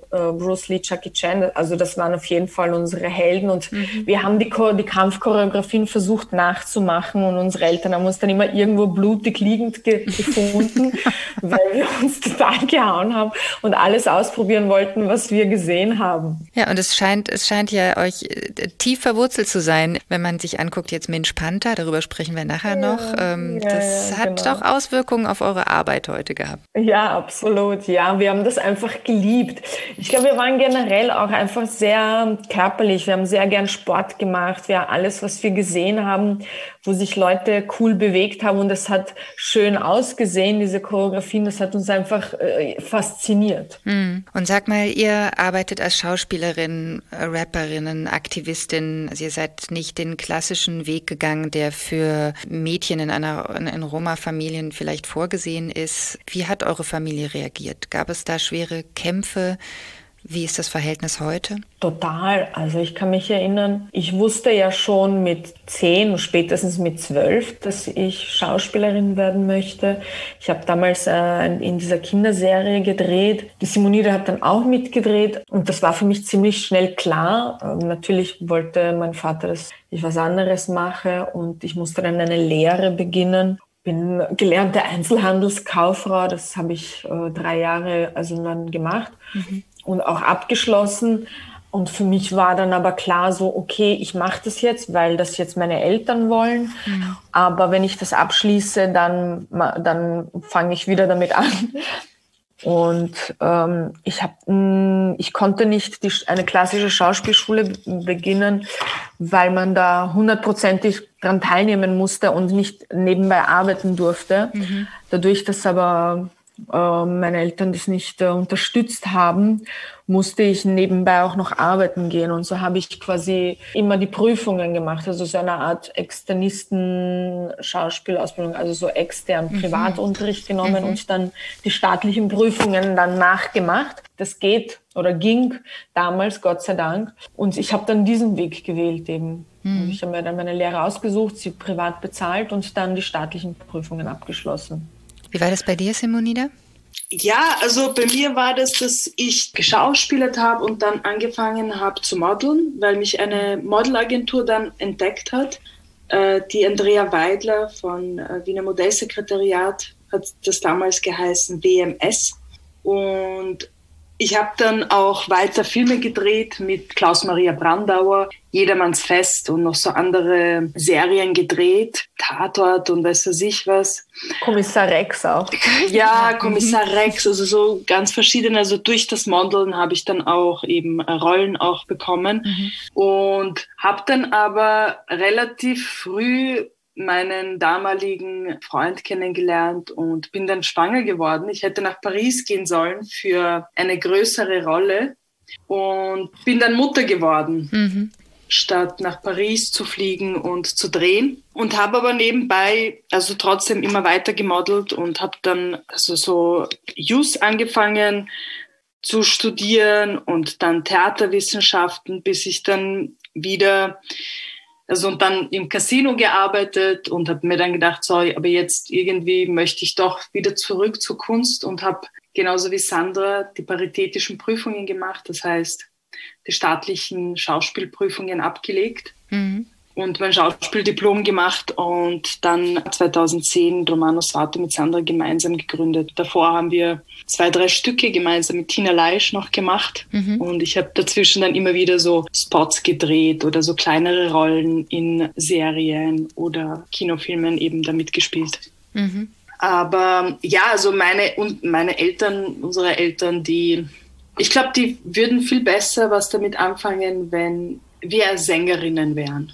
Bruce Lee, Jackie Chan, also das waren auf jeden Fall unsere Helden und wir haben die Kampfchoreografien versucht nachzumachen und unsere Eltern haben uns dann immer irgendwo blutig liegend gefunden, weil wir uns total gehauen haben und alles ausprobieren wollten, was wir gesehen haben. Ja, und es scheint ja euch tief verwurzelt zu sein, wenn man sich anguckt, jetzt Mensch Panther, darüber sprechen wir nachher noch. Das hat doch Auswirkungen auf eure Arbeit heute gehabt. Ja, absolut. Ja, wir haben das einfach geliebt. Ich glaube, wir waren generell auch einfach sehr körperlich. Wir haben sehr gern Sport gemacht. Wir alles, was wir gesehen haben, wo sich Leute cool bewegt haben und es hat schön ausgesehen, diese Choreografien, das hat uns einfach fasziniert. Und sag mal, ihr arbeitet als Schauspielerin, Rapperinnen, Aktivistin. Also ihr seid nicht den klassischen Weg gegangen, der für Mädchen in Roma-Familien vielleicht vorgesehen ist. Wie hat eure Familie reagiert? Gab es da schwere Kämpfe? Wie ist das Verhältnis heute? Total. Also ich kann mich erinnern, ich wusste ja schon mit 10 und spätestens mit 12, dass ich Schauspielerin werden möchte. Ich habe damals in dieser Kinderserie gedreht. Die Simonide hat dann auch mitgedreht und das war für mich ziemlich schnell klar. Natürlich wollte mein Vater, dass ich was anderes mache und ich musste dann eine Lehre beginnen. Bin gelernte Einzelhandelskauffrau, das habe ich 3 Jahre also dann gemacht. Und auch abgeschlossen. Und für mich war dann aber klar so, okay, ich mache das jetzt, weil das jetzt meine Eltern wollen. Aber wenn ich das abschließe, dann fange ich wieder damit an. Und ich konnte nicht eine klassische Schauspielschule beginnen, weil man da 100%ig dran teilnehmen musste und nicht nebenbei arbeiten durfte. Dadurch, dass aber meine Eltern das nicht unterstützt haben, musste ich nebenbei auch noch arbeiten gehen. Und so habe ich quasi immer die Prüfungen gemacht, also so eine Art Externisten-Schauspielausbildung, also so extern Privatunterricht genommen und dann die staatlichen Prüfungen dann nachgemacht. Das geht oder ging damals, Gott sei Dank. Und ich habe dann diesen Weg gewählt eben. Und ich habe mir dann meine Lehre ausgesucht, sie privat bezahlt und dann die staatlichen Prüfungen abgeschlossen. Wie war das bei dir, Simonide? Ja, also bei mir war das, dass ich geschauspielert habe und dann angefangen habe zu modeln, weil mich eine Modelagentur dann entdeckt hat. Die Andrea Weidler von Wiener Modellsekretariat hat das damals geheißen, WMS. Und ich habe dann auch weiter Filme gedreht mit Klaus-Maria Brandauer, Jedermanns Fest und noch so andere Serien gedreht, Tatort und weiß ich was. Kommissar Rex auch. Ja, Kommissar Rex, also so ganz verschiedene. Also durch das Modeln habe ich dann auch eben Rollen auch bekommen und habe dann aber relativ früh meinen damaligen Freund kennengelernt und bin dann schwanger geworden. Ich hätte nach Paris gehen sollen für eine größere Rolle und bin dann Mutter geworden, statt nach Paris zu fliegen und zu drehen. Und habe aber nebenbei also trotzdem immer weiter gemodelt und habe dann also so Jus angefangen zu studieren und dann Theaterwissenschaften, bis ich dann wieder und dann im Casino gearbeitet und habe mir dann gedacht, so, aber jetzt irgendwie möchte ich doch wieder zurück zur Kunst und habe genauso wie Sandra die paritätischen Prüfungen gemacht, das heißt die staatlichen Schauspielprüfungen abgelegt und mein Schauspieldiplom gemacht und dann 2010 Romano Svato mit Sandra gemeinsam gegründet. Davor haben wir 2, 3 Stücke gemeinsam mit Tina Leisch noch gemacht und ich habe dazwischen dann immer wieder so Spots gedreht oder so kleinere Rollen in Serien oder Kinofilmen eben da mitgespielt. Aber ja, also meine Eltern, unsere Eltern, ich glaube, die würden viel besser was damit anfangen, wenn wir Sängerinnen wären.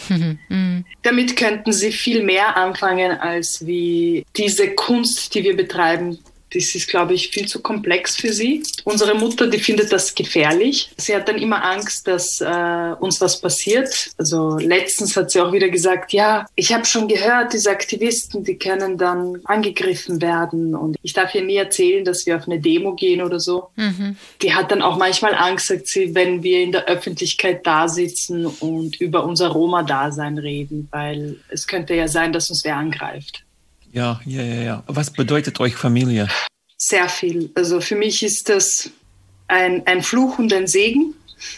Damit könnten sie viel mehr anfangen, als wie diese Kunst, die wir betreiben. Das ist, glaube ich, viel zu komplex für sie. Unsere Mutter, die findet das gefährlich. Sie hat dann immer Angst, dass uns was passiert. Also letztens hat sie auch wieder gesagt, ja, ich habe schon gehört, diese Aktivisten, die können dann angegriffen werden. Und ich darf ihr nie erzählen, dass wir auf eine Demo gehen oder so. Die hat dann auch manchmal Angst, sagt sie, wenn wir in der Öffentlichkeit da sitzen und über unser Roma-Dasein reden. Weil es könnte ja sein, dass uns wer angreift. Ja. Was bedeutet euch Familie? Sehr viel. Also für mich ist das ein Fluch und ein Segen.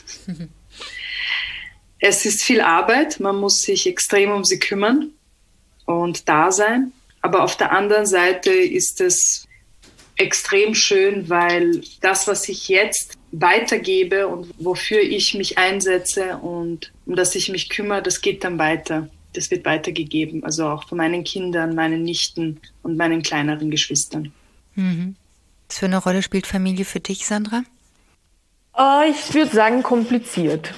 Es ist viel Arbeit, man muss sich extrem um sie kümmern und da sein. Aber auf der anderen Seite ist es extrem schön, weil das, was ich jetzt weitergebe und wofür ich mich einsetze und um das ich mich kümmere, das geht dann weiter. Das wird weitergegeben, also auch von meinen Kindern, meinen Nichten und meinen kleineren Geschwistern. Was für eine Rolle spielt Familie für dich, Sandra? Ich würde sagen, kompliziert.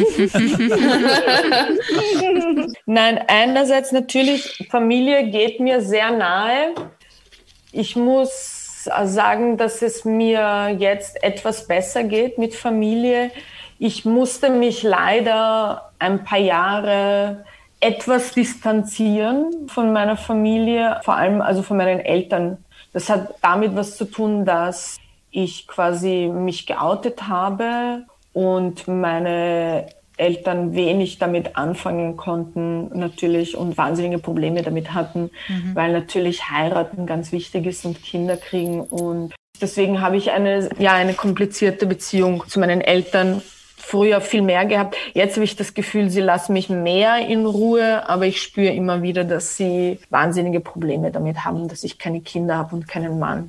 Nein, einerseits natürlich, Familie geht mir sehr nahe. Ich muss sagen, dass es mir jetzt etwas besser geht mit Familie. Ich musste mich leider ein paar Jahre etwas distanzieren von meiner Familie, vor allem also von meinen Eltern. Das hat damit was zu tun, dass ich quasi mich geoutet habe und meine Eltern wenig damit anfangen konnten natürlich und wahnsinnige Probleme damit hatten, weil natürlich heiraten ganz wichtig ist und Kinder kriegen. Und deswegen habe ich eine komplizierte Beziehung zu meinen Eltern früher viel mehr gehabt. Jetzt habe ich das Gefühl, sie lassen mich mehr in Ruhe, aber ich spüre immer wieder, dass sie wahnsinnige Probleme damit haben, dass ich keine Kinder habe und keinen Mann.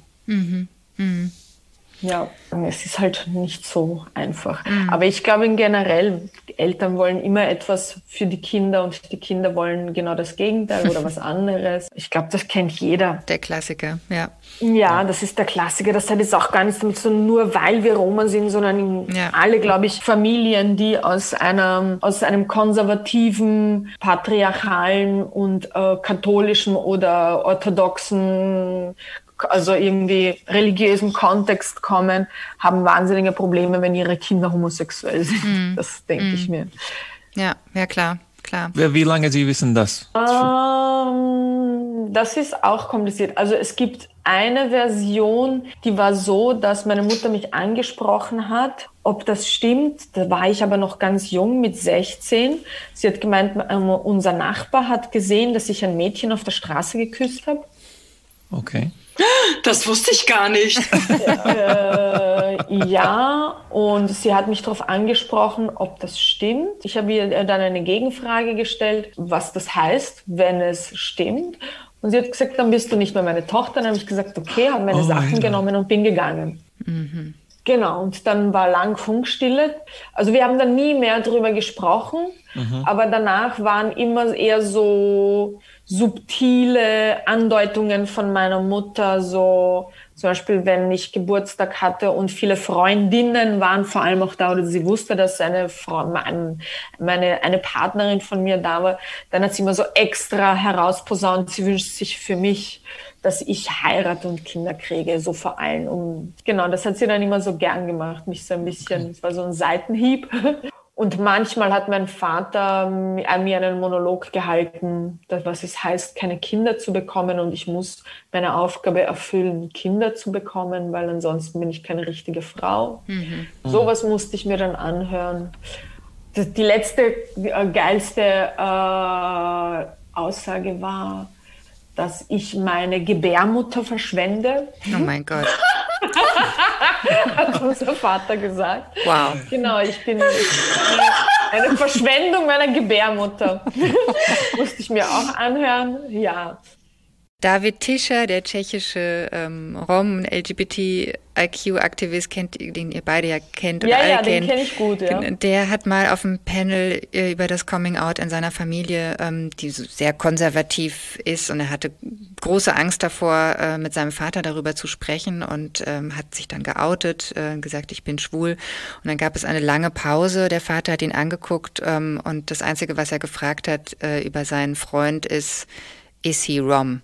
Ja, es ist halt nicht so einfach. Aber ich glaube generell, Eltern wollen immer etwas für die Kinder und die Kinder wollen genau das Gegenteil oder was anderes. Ich glaube, das kennt jeder. Der Klassiker, ja. Ja, das ist der Klassiker. Das hat jetzt auch gar nichts damit zu tun, nur weil wir Roma sind, sondern alle, glaube ich, Familien, die aus einem konservativen, patriarchalen und katholischen oder orthodoxen, also irgendwie religiösen Kontext kommen, haben wahnsinnige Probleme, wenn ihre Kinder homosexuell sind. Das denke ich mir. Ja, klar. Wie lange Sie wissen das? Das ist auch kompliziert. Also es gibt eine Version, die war so, dass meine Mutter mich angesprochen hat, ob das stimmt. Da war ich aber noch ganz jung, mit 16. Sie hat gemeint, unser Nachbar hat gesehen, dass ich ein Mädchen auf der Straße geküsst habe. Okay. Das wusste ich gar nicht. Ja, und sie hat mich darauf angesprochen, ob das stimmt. Ich habe ihr dann eine Gegenfrage gestellt, was das heißt, wenn es stimmt. Und sie hat gesagt, dann bist du nicht mehr meine Tochter. Dann habe ich gesagt, okay, habe meine Sachen genommen und bin gegangen. Genau, und dann war lang Funkstille. Also wir haben dann nie mehr drüber gesprochen, aber danach waren immer eher so subtile Andeutungen von meiner Mutter, so zum Beispiel, wenn ich Geburtstag hatte und viele Freundinnen waren vor allem auch da, oder sie wusste, dass eine Partnerin von mir da war, dann hat sie immer so extra herausposaunt, sie wünscht sich für mich, dass ich heirate und Kinder kriege, so vor allem. Genau, das hat sie dann immer so gern gemacht, mich so ein bisschen, es war so ein Seitenhieb. Und manchmal hat mein Vater mir einen Monolog gehalten, was es heißt, keine Kinder zu bekommen. Und ich muss meine Aufgabe erfüllen, Kinder zu bekommen, weil ansonsten bin ich keine richtige Frau. Sowas musste ich mir dann anhören. Die letzte geilste Aussage war, dass ich meine Gebärmutter verschwende. Oh mein Gott. Hat unser Vater gesagt. Wow. Genau, ich bin eine Verschwendung meiner Gebärmutter. Musste ich mir auch anhören. Ja. David Tischer, der tschechische Rom- und LGBTIQ-Aktivist, den ihr beide ja kennt und alle kennt. Ja, den kenne ich gut, ja. Der hat mal auf einem Panel über das Coming-out in seiner Familie, die so sehr konservativ ist, und er hatte große Angst davor, mit seinem Vater darüber zu sprechen, und hat sich dann geoutet, gesagt, ich bin schwul. Und dann gab es eine lange Pause. Der Vater hat ihn angeguckt, und das Einzige, was er gefragt hat über seinen Freund ist he Rom?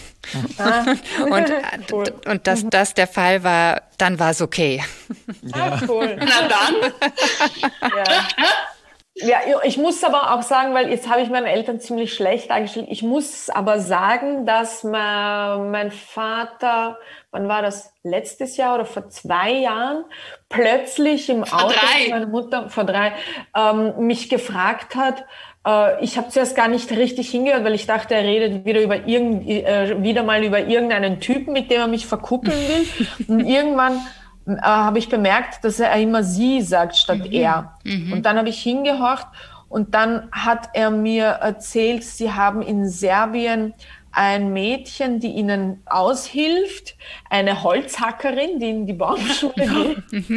Cool. Und dass das der Fall war, dann war es okay. Ja. Cool. Na dann. Ja, ich muss aber auch sagen, weil jetzt habe ich meinen Eltern ziemlich schlecht dargestellt, ich muss aber sagen, dass mein Vater, wann war das, letztes Jahr oder vor 2 Jahren, plötzlich im Auto von meiner Mutter, vor 3, mich gefragt hat. Ich habe zuerst gar nicht richtig hingehört, weil ich dachte, er redet wieder mal über irgendeinen Typen, mit dem er mich verkuppeln will. Und irgendwann habe ich bemerkt, dass er immer sie sagt statt er. Und dann habe ich hingehorcht und dann hat er mir erzählt, sie haben in Serbien ein Mädchen, die ihnen aushilft, eine Holzhackerin, die in die Baumschule geht.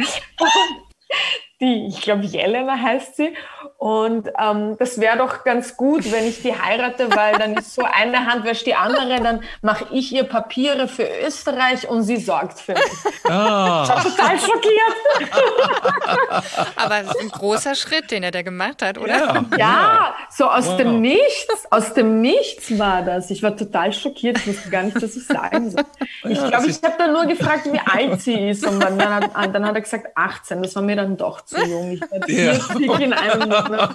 Ich glaube, Jelena heißt sie. Und das wäre doch ganz gut, wenn ich die heirate, weil dann ist so eine Hand wäscht die andere, dann mache ich ihr Papiere für Österreich und sie sorgt für mich. Ich war total schockiert. Aber es ist ein großer Schritt, den er da gemacht hat, oder? Ja, so aus dem Nichts war das. Ich war total schockiert, ich wusste gar nicht, was ich sagen soll. Ich glaube, ich habe dann nur gefragt, wie alt sie ist. Und dann hat er gesagt 18. Das war mir dann doch zu jung. Ich war 40 in einem Monat.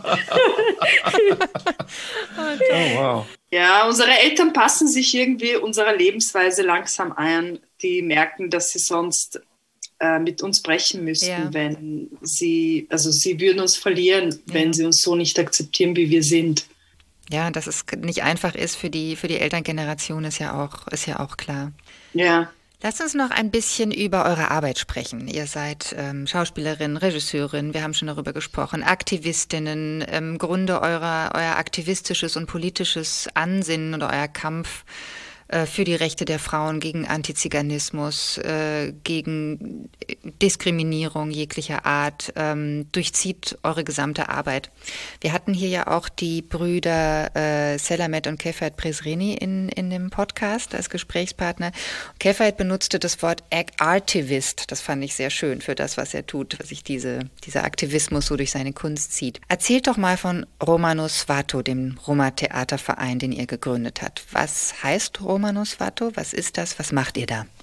Oh, wow. Ja, unsere Eltern passen sich irgendwie unserer Lebensweise langsam ein. Die merken, dass sie sonst mit uns brechen müssten, wenn sie würden uns verlieren, wenn sie uns so nicht akzeptieren, wie wir sind. Ja, dass es nicht einfach ist für die Elterngeneration, ist ja auch klar. Ja. Lasst uns noch ein bisschen über eure Arbeit sprechen. Ihr seid Schauspielerin, Regisseurin, wir haben schon darüber gesprochen, Aktivistinnen, im Grunde euer aktivistisches und politisches Ansinnen oder euer Kampf für die Rechte der Frauen, gegen Antiziganismus, gegen Diskriminierung jeglicher Art, durchzieht eure gesamte Arbeit. Wir hatten hier ja auch die Brüder Selamet und Kefayet Prezreni in dem Podcast als Gesprächspartner. Kefayet benutzte das Wort Artivist, das fand ich sehr schön für das, was er tut, dass sich dieser Aktivismus so durch seine Kunst zieht. Erzählt doch mal von Romano Svato, dem Roma-Theaterverein, den ihr gegründet habt. Was heißt Romano Svato? Was ist das? Was macht ihr da?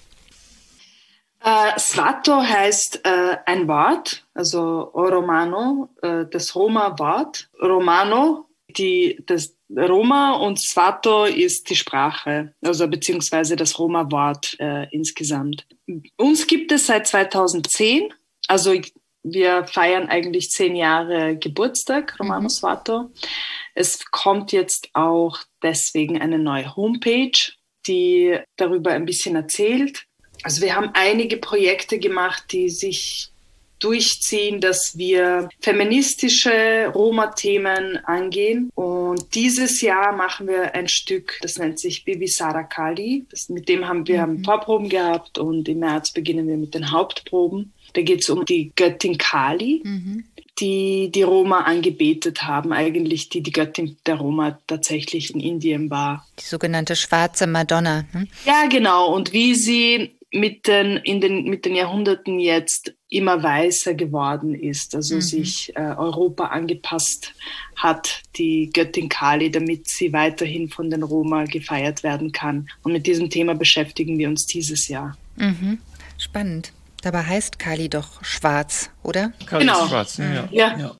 Svato heißt ein Wort, also Romano, das Roma-Wort. Romano, das Roma und Svato ist die Sprache, also beziehungsweise das Roma-Wort insgesamt. Uns gibt es seit 2010, also wir feiern eigentlich 10 Jahre Geburtstag, Romano Svato. Es kommt jetzt auch deswegen eine neue Homepage, die darüber ein bisschen erzählt. Also wir haben einige Projekte gemacht, die sich durchziehen, dass wir feministische Roma-Themen angehen. Und dieses Jahr machen wir ein Stück, das nennt sich Bibi Sara Kali. Mit dem haben wir Vorproben gehabt und im März beginnen wir mit den Hauptproben. Da geht es um die Göttin Kali, die Roma angebetet haben, eigentlich die Göttin der Roma tatsächlich in Indien war. Die sogenannte schwarze Madonna. Ja, genau. Und wie sie mit den Jahrhunderten jetzt immer weißer geworden ist, also sich Europa angepasst hat, die Göttin Kali, damit sie weiterhin von den Roma gefeiert werden kann. Und mit diesem Thema beschäftigen wir uns dieses Jahr. Spannend. Dabei heißt Kali doch schwarz, oder? Kali Genau. ist schwarz, ja. Ja.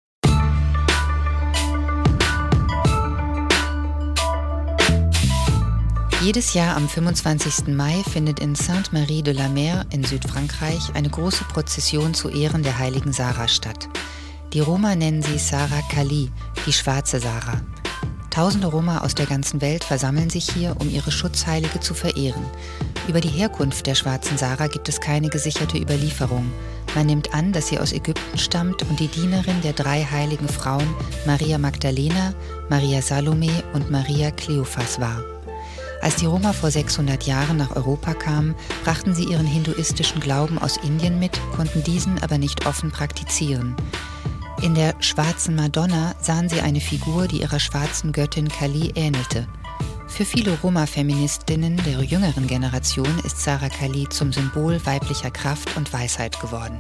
Jedes Jahr am 25. Mai findet in Sainte-Marie-de-la-Mer in Südfrankreich eine große Prozession zu Ehren der heiligen Sarah statt. Die Roma nennen sie Sara Kali, die schwarze Sarah. Tausende Roma aus der ganzen Welt versammeln sich hier, um ihre Schutzheilige zu verehren. Über die Herkunft der schwarzen Sarah gibt es keine gesicherte Überlieferung. Man nimmt an, dass sie aus Ägypten stammt und die Dienerin der 3 heiligen Frauen Maria Magdalena, Maria Salome und Maria Kleophas war. Als die Roma vor 600 Jahren nach Europa kamen, brachten sie ihren hinduistischen Glauben aus Indien mit, konnten diesen aber nicht offen praktizieren. In der schwarzen Madonna sahen sie eine Figur, die ihrer schwarzen Göttin Kali ähnelte. Für viele Roma-Feministinnen der jüngeren Generation ist Sara Kali zum Symbol weiblicher Kraft und Weisheit geworden.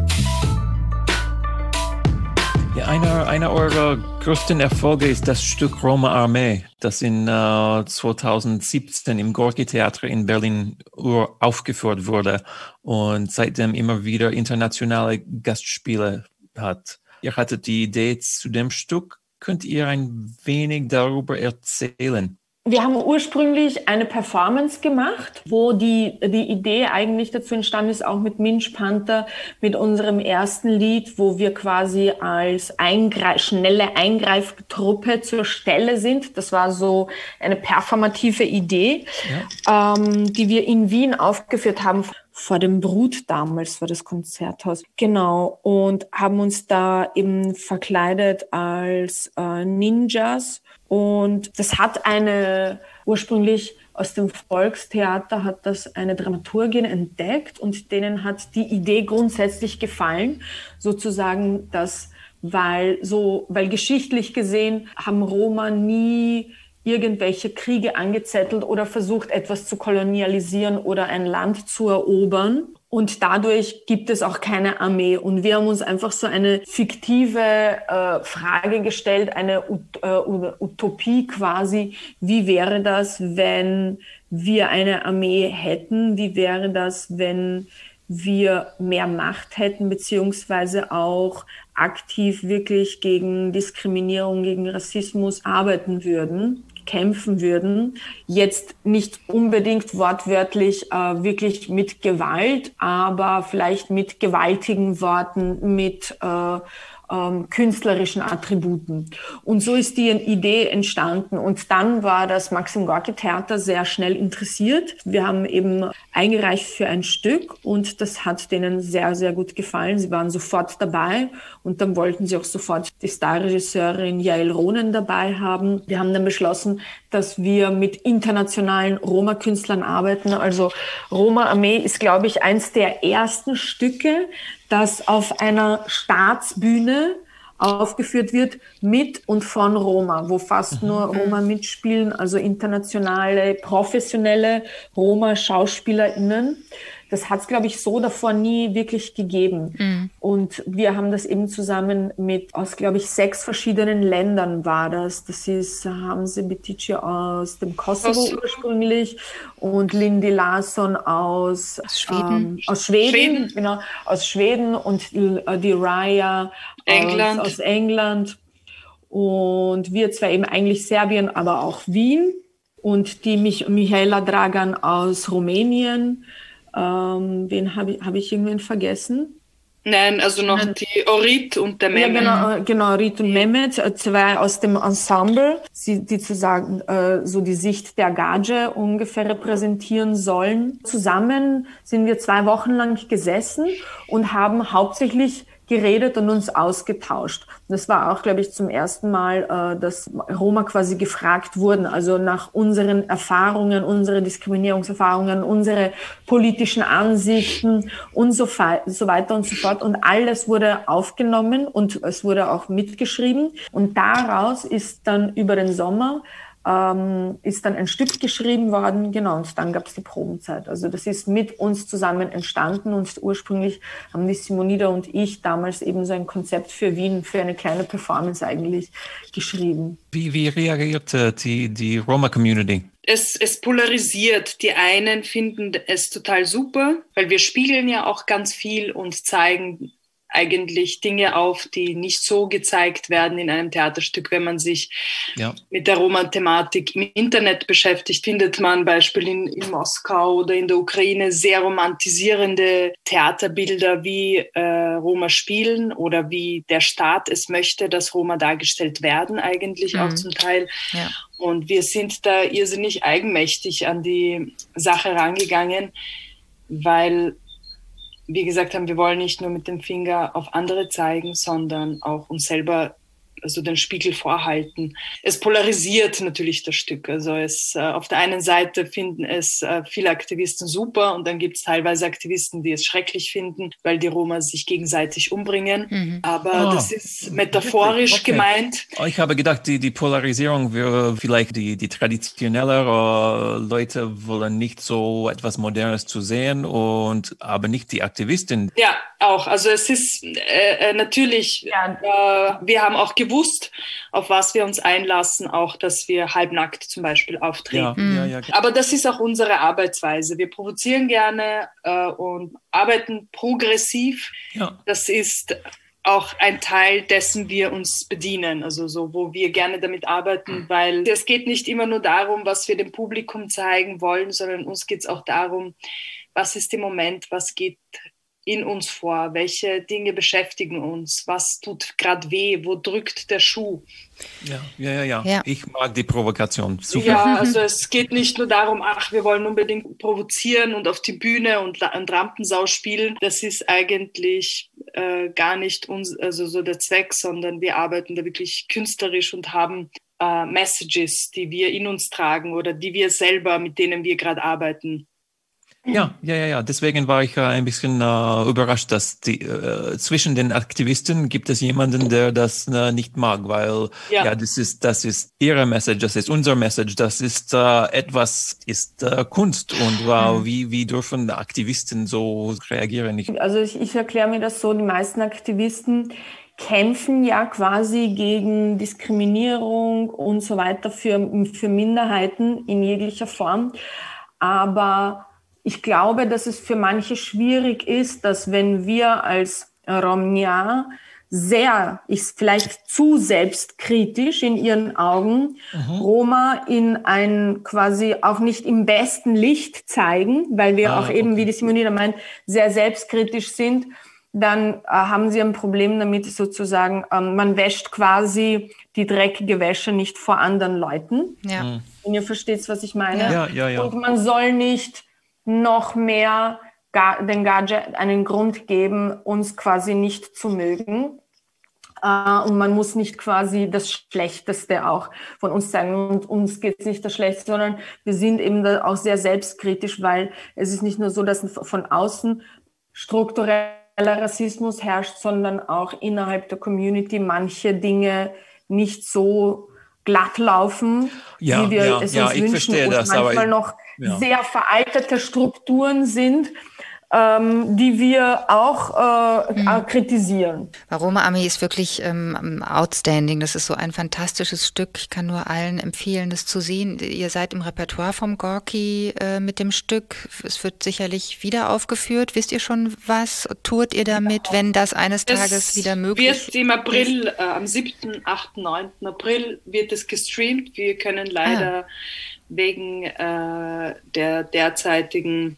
Ja, einer eurer größten Erfolge ist das Stück Roma Armee, das in 2017 im Gorki-Theater in Berlin aufgeführt wurde und seitdem immer wieder internationale Gastspiele hat. Ihr hattet die Idee zu dem Stück. Könnt ihr ein wenig darüber erzählen? Wir haben ursprünglich eine Performance gemacht, wo die Idee eigentlich dazu entstanden ist, auch mit Minch Panther, mit unserem ersten Lied, wo wir quasi als schnelle Eingreiftruppe zur Stelle sind. Das war so eine performative Idee, die wir in Wien aufgeführt haben. vor dem Brut damals war das Konzerthaus. Genau, und haben uns da eben verkleidet als Ninjas. Und das hat ursprünglich aus dem Volkstheater hat das eine Dramaturgin entdeckt und denen hat die Idee grundsätzlich gefallen, sozusagen, weil geschichtlich gesehen haben Roma nie irgendwelche Kriege angezettelt oder versucht, etwas zu kolonialisieren oder ein Land zu erobern. Und dadurch gibt es auch keine Armee. Und wir haben uns einfach so eine fiktive Frage gestellt, eine Utopie quasi. Wie wäre das, wenn wir eine Armee hätten? Wie wäre das, wenn wir mehr Macht hätten, beziehungsweise auch aktiv wirklich gegen Diskriminierung, gegen Rassismus arbeiten würden, kämpfen würden. Jetzt nicht unbedingt wortwörtlich wirklich mit Gewalt, aber vielleicht mit gewaltigen Worten, mit künstlerischen Attributen. Und so ist die Idee entstanden. Und dann war das Maxim Gorki Theater sehr schnell interessiert. Wir haben eben eingereicht für ein Stück und das hat denen sehr, sehr gut gefallen. Sie waren sofort dabei und dann wollten sie auch sofort die Starregisseurin Yael Ronen dabei haben. Wir haben dann beschlossen, dass wir mit internationalen Roma-Künstlern arbeiten. Also Roma Armee ist, glaube ich, eins der ersten Stücke, das auf einer Staatsbühne aufgeführt wird mit und von Roma, wo fast nur Roma mitspielen, also internationale, professionelle Roma-SchauspielerInnen. Das hat es, glaube ich, so davor nie wirklich gegeben. Und wir haben das eben zusammen aus, glaube ich, 6 verschiedenen Ländern war das. Das ist Hamze Bitici aus dem Kosovo ursprünglich und Lindy Larsson aus Schweden. Aus Schweden, genau, aus Schweden und die Raya aus England. Und wir zwei eben eigentlich Serbien, aber auch Wien. Und die Mihaela Dragan aus Rumänien. Wen habe ich irgendwen vergessen? Nein, also noch die Orit und der Mehmet. Ja, genau, Orit und Mehmet, 2 aus dem Ensemble, die zu sagen, so die Sicht der Gage ungefähr repräsentieren sollen. Zusammen sind wir 2 Wochen lang gesessen und haben hauptsächlich geredet und uns ausgetauscht. Das war auch, glaube ich, zum ersten Mal, dass Roma quasi gefragt wurden, also nach unseren Erfahrungen, unsere Diskriminierungserfahrungen, unsere politischen Ansichten und so weiter und so fort. Und alles wurde aufgenommen und es wurde auch mitgeschrieben. Und daraus ist dann über den Sommer ist dann ein Stück geschrieben worden, genau, und dann gab es die Probenzeit. Also das ist mit uns zusammen entstanden und ursprünglich haben die Simonida und ich damals eben so ein Konzept für Wien, für eine kleine Performance eigentlich geschrieben. Wie reagiert die Roma-Community? Es polarisiert. Die einen finden es total super, weil wir spiegeln ja auch ganz viel und zeigen eigentlich Dinge auf, die nicht so gezeigt werden in einem Theaterstück. Wenn man sich mit der Roma-Thematik im Internet beschäftigt, findet man Beispiel in Moskau oder in der Ukraine sehr romantisierende Theaterbilder, wie Roma spielen oder wie der Staat es möchte, dass Roma dargestellt werden, eigentlich auch zum Teil. Ja. Und wir sind da irrsinnig eigenmächtig an die Sache rangegangen, weil wie gesagt haben, wir wollen nicht nur mit dem Finger auf andere zeigen, sondern auch uns selber also den Spiegel vorhalten. Es polarisiert natürlich das Stück. Also auf der einen Seite finden es viele Aktivisten super und dann gibt es teilweise Aktivisten, die es schrecklich finden, weil die Roma sich gegenseitig umbringen. Aber das ist metaphorisch gemeint. Ich habe gedacht, die Polarisierung wäre vielleicht die traditionellere Leute wollen nicht so etwas Modernes zu sehen aber nicht die Aktivisten. Ja, auch. Also es ist natürlich, wir haben auch gewusst, auf was wir uns einlassen, auch, dass wir halbnackt zum Beispiel auftreten. Ja, aber das ist auch unsere Arbeitsweise. Wir provozieren gerne und arbeiten progressiv. Ja. Das ist auch ein Teil dessen wir uns bedienen, also so, wo wir gerne damit arbeiten, weil es geht nicht immer nur darum, was wir dem Publikum zeigen wollen, sondern uns geht es auch darum, was ist im Moment, was geht in uns vor? Welche Dinge beschäftigen uns? Was tut gerade weh? Wo drückt der Schuh? Ja. Ich mag die Provokation. Super. Ja, also es geht nicht nur darum, wir wollen unbedingt provozieren und auf die Bühne und Rampensau spielen. Das ist eigentlich gar nicht so der Zweck, sondern wir arbeiten da wirklich künstlerisch und haben Messages, die wir in uns tragen oder die wir selber, mit denen wir gerade arbeiten. Ja. Deswegen war ich ein bisschen überrascht, dass zwischen den Aktivisten gibt es jemanden, der das nicht mag, weil das ist ihre Message, das ist unser Message, das ist Kunst und wie dürfen Aktivisten so reagieren? Also ich erkläre mir das so, die meisten Aktivisten kämpfen ja quasi gegen Diskriminierung und so weiter für Minderheiten in jeglicher Form, aber ich glaube, dass es für manche schwierig ist, dass wenn wir als Romnia vielleicht zu selbstkritisch in ihren Augen, Roma in ein quasi auch nicht im besten Licht zeigen, weil wir auch eben, wie die Simonida meint, sehr selbstkritisch sind, dann haben sie ein Problem damit sozusagen, man wäscht quasi die dreckige Wäsche nicht vor anderen Leuten. Ja. Wenn ihr versteht, was ich meine. Ja. Und man soll nicht noch mehr den Gadget einen Grund geben, uns quasi nicht zu mögen. Und man muss nicht quasi das Schlechteste auch von uns zeigen. Und uns geht es nicht das Schlechteste, sondern wir sind eben da auch sehr selbstkritisch, weil es ist nicht nur so, dass von außen struktureller Rassismus herrscht, sondern auch innerhalb der Community manche Dinge nicht so glatt laufen, wie wir es uns wünschen. Verstehe und das, manchmal noch sehr veraltete Strukturen sind, die wir auch kritisieren. Roma Armee ist wirklich outstanding. Das ist so ein fantastisches Stück. Ich kann nur allen empfehlen, das zu sehen. Ihr seid im Repertoire vom Gorki mit dem Stück. Es wird sicherlich wieder aufgeführt. Wisst ihr schon was? Tourt ihr damit, wenn das eines Tages wieder möglich ist? Es wird im April, am 7., 8., 9. April wird es gestreamt. Wir können leider wegen der derzeitigen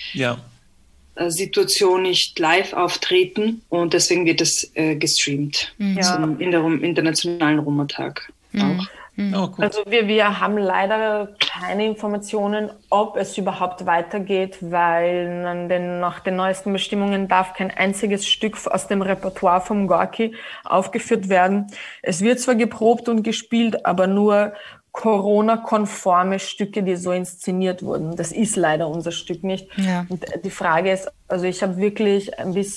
Situation nicht live auftreten und deswegen wird es gestreamt zum Internationalen Roma-Tag auch. Also wir haben leider keine Informationen, ob es überhaupt weitergeht, weil nach den neuesten Bestimmungen darf kein einziges Stück aus dem Repertoire vom Gorki aufgeführt werden. Es wird zwar geprobt und gespielt, aber nur Corona-konforme Stücke, die so inszeniert wurden. Das ist leider unser Stück nicht. Ja. Und die Frage ist, also ich habe wirklich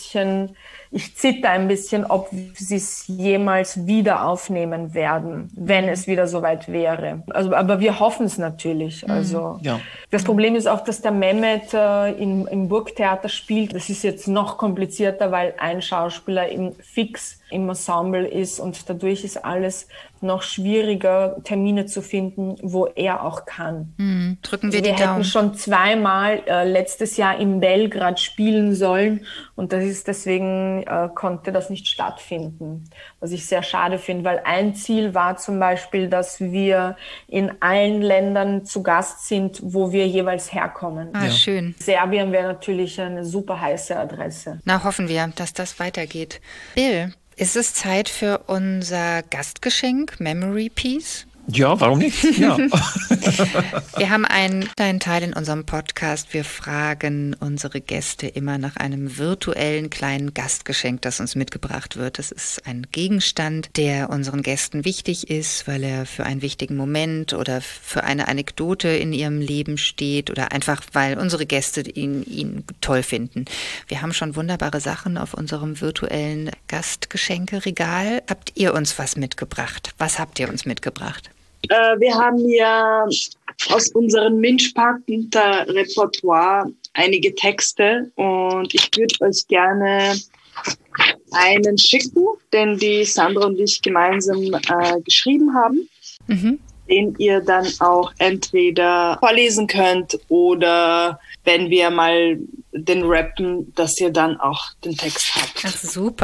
ich zitter ein bisschen, ob sie es jemals wieder aufnehmen werden, wenn es wieder soweit wäre. Also, aber wir hoffen es natürlich. Also das Problem ist auch, dass der Mehmet im Burgtheater spielt. Das ist jetzt noch komplizierter, weil ein Schauspieler fix im Ensemble ist und dadurch ist alles noch schwieriger, Termine zu finden, wo er auch kann. Drücken wir die Daumen. Wir hätten schon zweimal letztes Jahr in Belgrad spielen sollen und deswegen konnte das nicht stattfinden, was ich sehr schade finde, weil ein Ziel war zum Beispiel, dass wir in allen Ländern zu Gast sind, wo wir jeweils herkommen. Schön. Serbien wäre natürlich eine super heiße Adresse. Na, hoffen wir, dass das weitergeht. Bill, ist es Zeit für unser Gastgeschenk, Memory Piece? Ja, warum nicht? Ja. Wir haben einen kleinen Teil in unserem Podcast. Wir fragen unsere Gäste immer nach einem virtuellen kleinen Gastgeschenk, das uns mitgebracht wird. Das ist ein Gegenstand, der unseren Gästen wichtig ist, weil er für einen wichtigen Moment oder für eine Anekdote in ihrem Leben steht oder einfach, weil unsere Gäste ihn toll finden. Wir haben schon wunderbare Sachen auf unserem virtuellen Gastgeschenkeregal. Habt ihr uns was mitgebracht? Was habt ihr uns mitgebracht? Wir haben ja aus unserem Minchpartner-Repertoire einige Texte und ich würde euch gerne einen schicken, den die Sandra und ich gemeinsam geschrieben haben, den ihr dann auch entweder vorlesen könnt oder wenn wir mal den rappen, dass ihr dann auch den Text habt. Ach, super.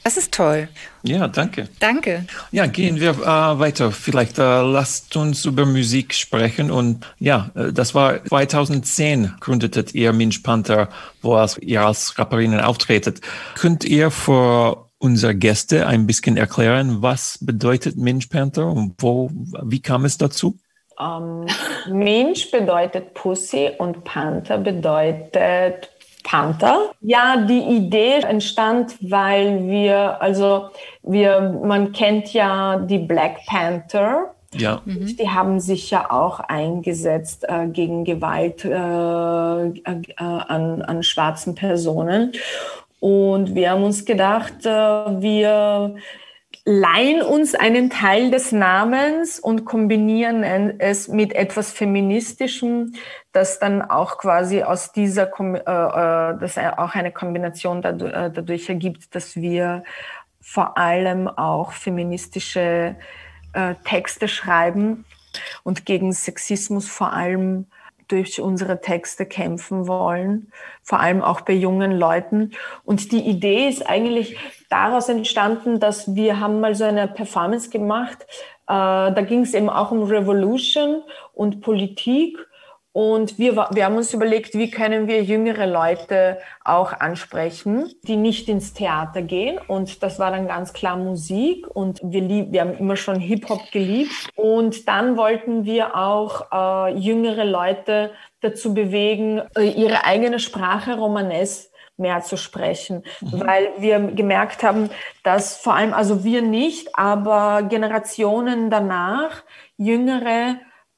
Das ist toll. Ja, danke. Danke. Ja, gehen wir weiter. Vielleicht lasst uns über Musik sprechen. Und ja, das war 2010 gründetet ihr Minch Panther, wo ihr als Rapperinnen auftretet. Könnt ihr für unsere Gäste ein bisschen erklären, was bedeutet Minch Panther und wie kam es dazu? Minch bedeutet Pussy und Panther bedeutet Panther. Ja, die Idee entstand, weil man kennt ja die Black Panther. Ja. Die haben sich ja auch eingesetzt gegen Gewalt an schwarzen Personen. Und wir haben uns gedacht, wir leihen uns einen Teil des Namens und kombinieren es mit etwas Feministischem, das dann auch quasi aus dieser, das auch eine Kombination dadurch ergibt, dass wir vor allem auch feministische Texte schreiben und gegen Sexismus vor allem durch unsere Texte kämpfen wollen, vor allem auch bei jungen Leuten. Und die Idee ist eigentlich daraus entstanden, dass wir haben mal so eine Performance gemacht. Da ging es eben auch um Revolution und Politik. Und wir haben uns überlegt, wie können wir jüngere Leute auch ansprechen, die nicht ins Theater gehen. Und das war dann ganz klar Musik. Und wir haben immer schon Hip-Hop geliebt. Und dann wollten wir auch jüngere Leute dazu bewegen, ihre eigene Sprache Romanes mehr zu sprechen. Weil wir gemerkt haben, dass vor allem, also wir nicht, aber Generationen danach, Jüngere,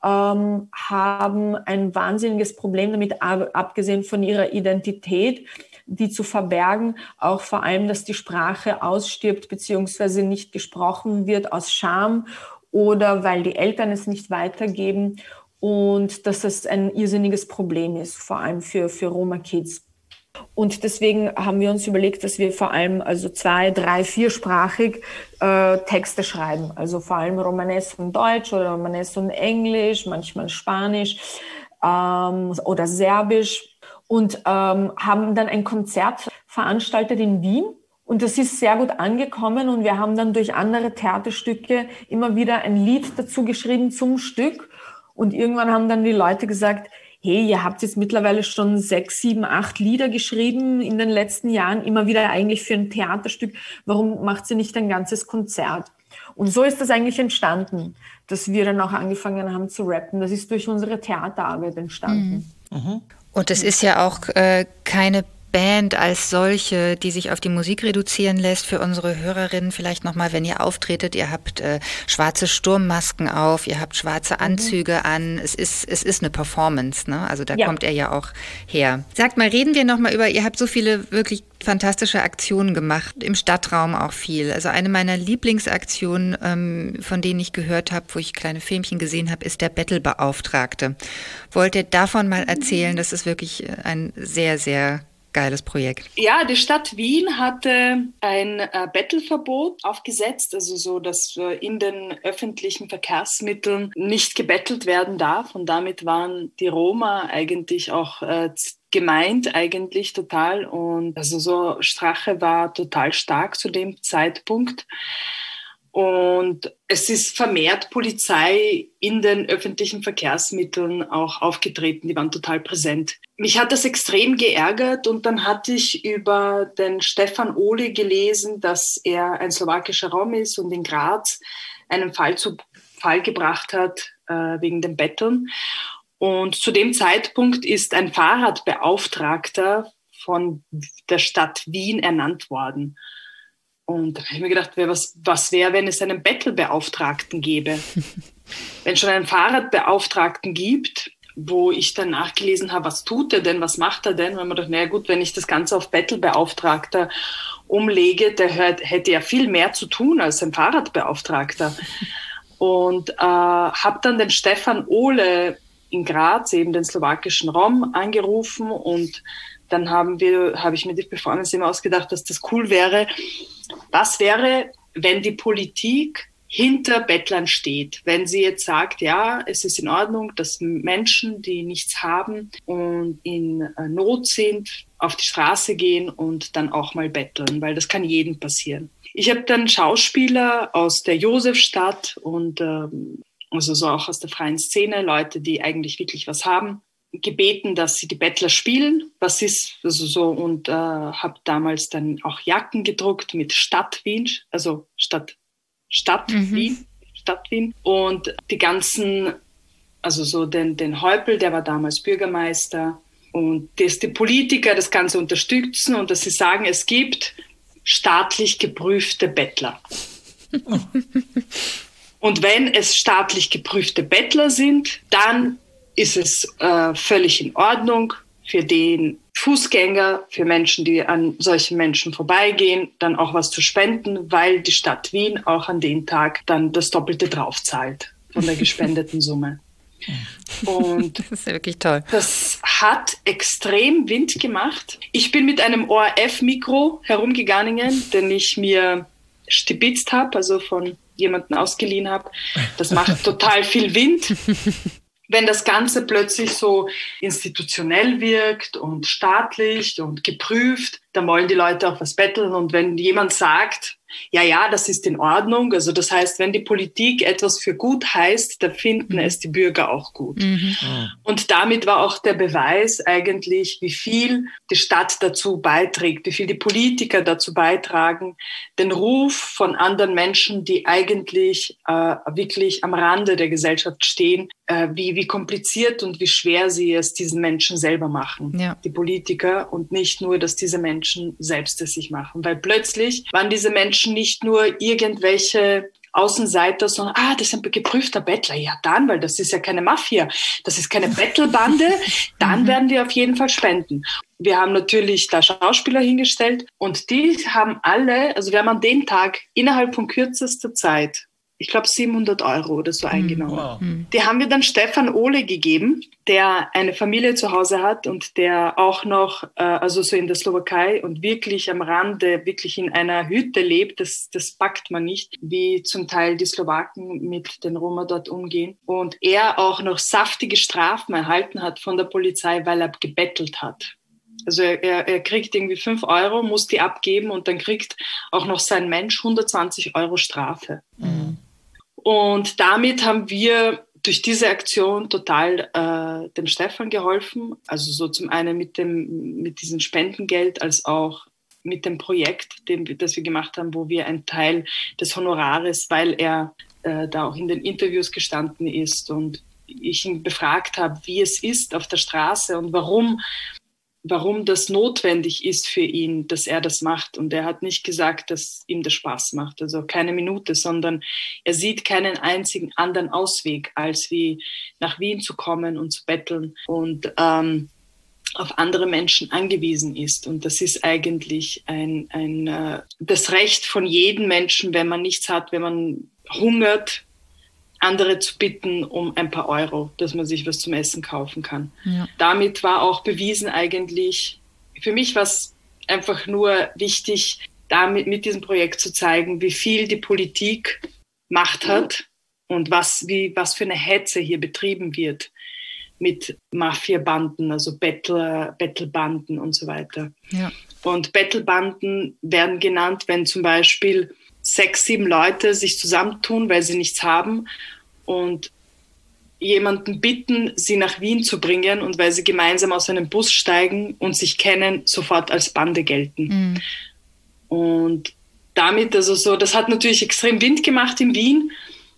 haben ein wahnsinniges Problem damit, abgesehen von ihrer Identität, die zu verbergen, auch vor allem, dass die Sprache ausstirbt beziehungsweise nicht gesprochen wird aus Scham oder weil die Eltern es nicht weitergeben und dass das ein irrsinniges Problem ist, vor allem für Roma-Kids. Und deswegen haben wir uns überlegt, dass wir vor allem also 2-, 3-, 4-sprachig Texte schreiben. Also vor allem Romanes und Deutsch oder Romanes und Englisch, manchmal Spanisch oder Serbisch. Und haben dann ein Konzert veranstaltet in Wien. Und das ist sehr gut angekommen. Und wir haben dann durch andere Theaterstücke immer wieder ein Lied dazu geschrieben zum Stück. Und irgendwann haben dann die Leute gesagt, hey, ihr habt jetzt mittlerweile schon 6, 7, 8 Lieder geschrieben in den letzten Jahren, immer wieder eigentlich für ein Theaterstück. Warum macht ihr nicht ein ganzes Konzert? Und so ist das eigentlich entstanden, dass wir dann auch angefangen haben zu rappen. Das ist durch unsere Theaterarbeit entstanden. Mhm. Und es ist ja auch keine Band als solche, die sich auf die Musik reduzieren lässt. Für unsere Hörerinnen vielleicht nochmal, wenn ihr auftretet, ihr habt schwarze Sturmmasken auf, ihr habt schwarze Anzüge an. Es ist eine Performance, ne? Also da kommt er ja auch her. Sagt mal, reden wir nochmal ihr habt so viele wirklich fantastische Aktionen gemacht, im Stadtraum auch viel. Also eine meiner Lieblingsaktionen, von denen ich gehört habe, wo ich kleine Filmchen gesehen habe, ist der Bettelbeauftragte. Wollt ihr davon mal erzählen? Das ist wirklich ein sehr, sehr geiles Projekt. Ja, die Stadt Wien hatte ein Bettelverbot aufgesetzt, also so, dass in den öffentlichen Verkehrsmitteln nicht gebettelt werden darf. Und damit waren die Roma eigentlich auch gemeint, eigentlich total. Und also so Strache war total stark zu dem Zeitpunkt. Und es ist vermehrt Polizei in den öffentlichen Verkehrsmitteln auch aufgetreten. Die waren total präsent. Mich hat das extrem geärgert und dann hatte ich über den Stefan Ohly gelesen, dass er ein slowakischer Rom ist und in Graz einen Fall zu Fall gebracht hat wegen dem Betteln. Und zu dem Zeitpunkt ist ein Fahrradbeauftragter von der Stadt Wien ernannt worden. Und da habe ich mir gedacht, was wäre, wenn es einen Bettelbeauftragten gäbe? Wenn es schon einen Fahrradbeauftragten gibt, wo ich dann nachgelesen habe, was tut er denn, was macht er denn? Und man dachte, naja gut, wenn ich das Ganze auf Bettelbeauftragter umlege, der hätte ja viel mehr zu tun als ein Fahrradbeauftragter. Und habe dann den Stefan Ohly in Graz, eben den slowakischen Rom, angerufen und dann habe ich mir die Performance immer ausgedacht, dass das cool wäre. Was wäre, wenn die Politik hinter Bettlern steht? Wenn sie jetzt sagt, ja, es ist in Ordnung, dass Menschen, die nichts haben und in Not sind, auf die Straße gehen und dann auch mal betteln, weil das kann jedem passieren. Ich habe dann Schauspieler aus der Josefstadt und also so auch aus der freien Szene, Leute, die eigentlich wirklich was haben, gebeten, dass sie die Bettler spielen, was ist, also so, und habe damals dann auch Jacken gedruckt mit Stadt Wien, also Stadt Wien und die ganzen, also so den Häupl, der war damals Bürgermeister und dass die Politiker das Ganze unterstützen und dass sie sagen, es gibt staatlich geprüfte Bettler. Und wenn es staatlich geprüfte Bettler sind, dann ist es völlig in Ordnung für den Fußgänger, für Menschen, die an solchen Menschen vorbeigehen, dann auch was zu spenden, weil die Stadt Wien auch an den Tag dann das Doppelte draufzahlt von der gespendeten Summe. Und das ist ja wirklich toll. Das hat extrem Wind gemacht. Ich bin mit einem ORF-Mikro herumgegangen, den ich mir stibitzt habe, also von jemandem ausgeliehen habe. Das macht total viel Wind. Wenn das Ganze plötzlich so institutionell wirkt und staatlich und geprüft, dann wollen die Leute auch was betteln. Und wenn jemand sagt, ja, das ist in Ordnung, also das heißt, wenn die Politik etwas für gut heißt, dann finden es die Bürger auch gut. Und damit war auch der Beweis eigentlich, wie viel die Stadt dazu beiträgt, wie viel die Politiker dazu beitragen, den Ruf von anderen Menschen, die eigentlich wirklich am Rande der Gesellschaft stehen, wie kompliziert und wie schwer sie es diesen Menschen selber machen, die Politiker, und nicht nur, dass diese Menschen selbst es sich machen. Weil plötzlich waren diese Menschen nicht nur irgendwelche Außenseiter, sondern, das ist ein geprüfter Bettler. Ja, dann, weil das ist ja keine Mafia, das ist keine Bettelbande, dann werden wir auf jeden Fall spenden. Wir haben natürlich da Schauspieler hingestellt und die haben alle, also wir haben an dem Tag innerhalb von kürzester Zeit, ich glaube 700 € oder so eingenommen. Wow. Die haben wir dann Stefan Ohle gegeben, der eine Familie zu Hause hat und der auch noch, also so in der Slowakei und wirklich am Rande, wirklich in einer Hütte lebt. Das packt man nicht, wie zum Teil die Slowaken mit den Roma dort umgehen. Und er auch noch saftige Strafen erhalten hat von der Polizei, weil er gebettelt hat. Also er kriegt irgendwie 5 €, muss die abgeben und dann kriegt auch noch sein Mensch 120 € Strafe. Und damit haben wir durch diese Aktion total dem Stefan geholfen. Also so zum einen mit diesem Spendengeld als auch mit dem Projekt, das wir gemacht haben, wo wir einen Teil des Honorares, weil er da auch in den Interviews gestanden ist und ich ihn befragt habe, wie es ist auf der Straße und warum das notwendig ist für ihn, dass er das macht. Und er hat nicht gesagt, dass ihm das Spaß macht, also keine Minute, sondern er sieht keinen einzigen anderen Ausweg, als wie nach Wien zu kommen und zu betteln und auf andere Menschen angewiesen ist. Und das ist eigentlich das Recht von jedem Menschen, wenn man nichts hat, wenn man hungert, andere zu bitten um ein paar Euro, dass man sich was zum Essen kaufen kann. Ja. Damit war auch bewiesen eigentlich, für mich war es einfach nur wichtig, damit mit diesem Projekt zu zeigen, wie viel die Politik Macht hat und was für eine Hetze hier betrieben wird mit Mafiabanden, also Bettelbanden und so weiter. Ja. Und Bettelbanden werden genannt, wenn zum Beispiel 6, 7 Leute sich zusammentun, weil sie nichts haben und jemanden bitten, sie nach Wien zu bringen und weil sie gemeinsam aus einem Bus steigen und sich kennen, sofort als Bande gelten. Und damit, also so, das hat natürlich extrem Wind gemacht in Wien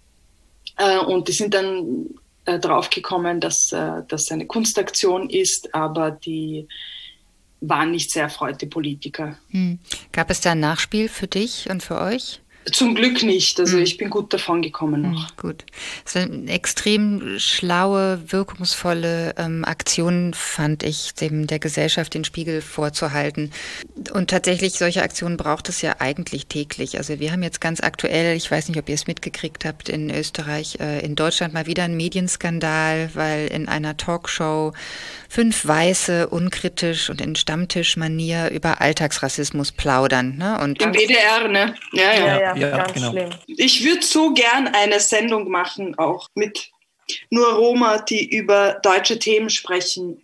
und die sind dann draufgekommen, dass das eine Kunstaktion ist, aber die waren nicht sehr erfreut, die Politiker. Gab es da ein Nachspiel für dich und für euch? Zum Glück nicht. Also ich bin gut davon gekommen noch. Gut. Das ist eine extrem schlaue, wirkungsvolle Aktion, fand ich, der Gesellschaft den Spiegel vorzuhalten. Und tatsächlich, solche Aktionen braucht es ja eigentlich täglich. Also wir haben jetzt ganz aktuell, ich weiß nicht, ob ihr es mitgekriegt habt, in Österreich, in Deutschland mal wieder einen Medienskandal, weil in einer Talkshow 5 Weiße unkritisch und in Stammtischmanier über Alltagsrassismus plaudern. Ne? Und im WDR, ne? Ja, ganz genau. schlimm. Ich würde so gern eine Sendung machen, auch mit nur Roma, die über deutsche Themen sprechen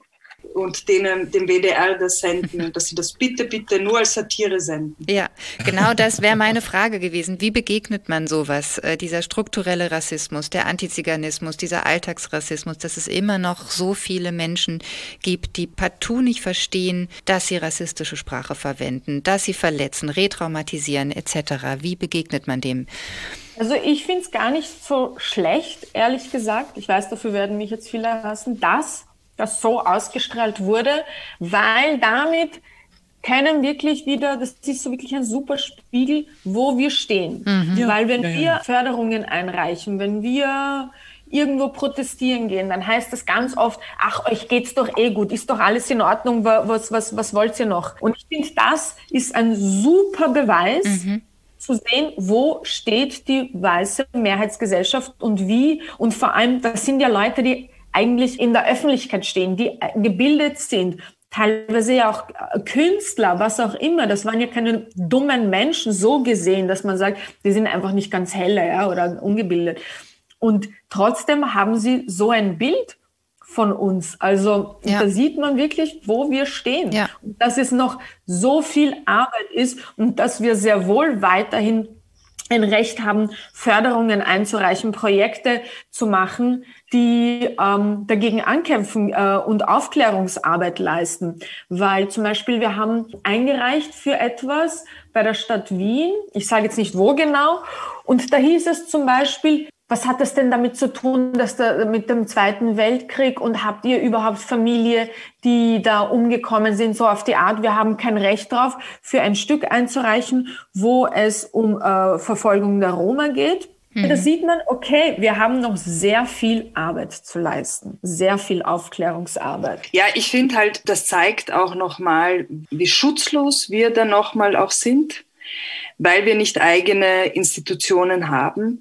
und denen, dem WDR das senden und dass sie das bitte, bitte nur als Satire senden. Ja, genau das wäre meine Frage gewesen. Wie begegnet man sowas? Dieser strukturelle Rassismus, der Antiziganismus, dieser Alltagsrassismus, dass es immer noch so viele Menschen gibt, die partout nicht verstehen, dass sie rassistische Sprache verwenden, dass sie verletzen, retraumatisieren etc. Wie begegnet man dem? Also ich finde es gar nicht so schlecht, ehrlich gesagt. Ich weiß, dafür werden mich jetzt viele hassen, dass das so ausgestrahlt wurde, weil damit können wirklich wieder, das ist so wirklich ein super Spiegel, wo wir stehen. Weil wenn wir Förderungen einreichen, wenn wir irgendwo protestieren gehen, dann heißt das ganz oft, ach, euch geht's doch eh gut, ist doch alles in Ordnung, was wollt ihr noch? Und ich finde, das ist ein super Beweis, zu sehen, wo steht die weiße Mehrheitsgesellschaft und wie. Und vor allem, das sind ja Leute, die eigentlich in der Öffentlichkeit stehen, die gebildet sind, teilweise ja auch Künstler, was auch immer. Das waren ja keine dummen Menschen, so gesehen, dass man sagt, die sind einfach nicht ganz helle, ja, oder ungebildet. Und trotzdem haben sie so ein Bild von uns. Also da sieht man wirklich, wo wir stehen. Ja. Und dass es noch so viel Arbeit ist und dass wir sehr wohl weiterhin ein Recht haben, Förderungen einzureichen, Projekte zu machen, die dagegen ankämpfen und Aufklärungsarbeit leisten. Weil zum Beispiel wir haben eingereicht für etwas bei der Stadt Wien, ich sage jetzt nicht wo genau, und da hieß es zum Beispiel, was hat das denn damit zu tun, dass da mit dem Zweiten Weltkrieg und habt ihr überhaupt Familie, die da umgekommen sind, so auf die Art, wir haben kein Recht drauf, für ein Stück einzureichen, wo es um Verfolgung der Roma geht. Da sieht man, okay, wir haben noch sehr viel Arbeit zu leisten, sehr viel Aufklärungsarbeit. Ja, ich finde halt, das zeigt auch nochmal, wie schutzlos wir dann nochmal auch sind, weil wir nicht eigene Institutionen haben.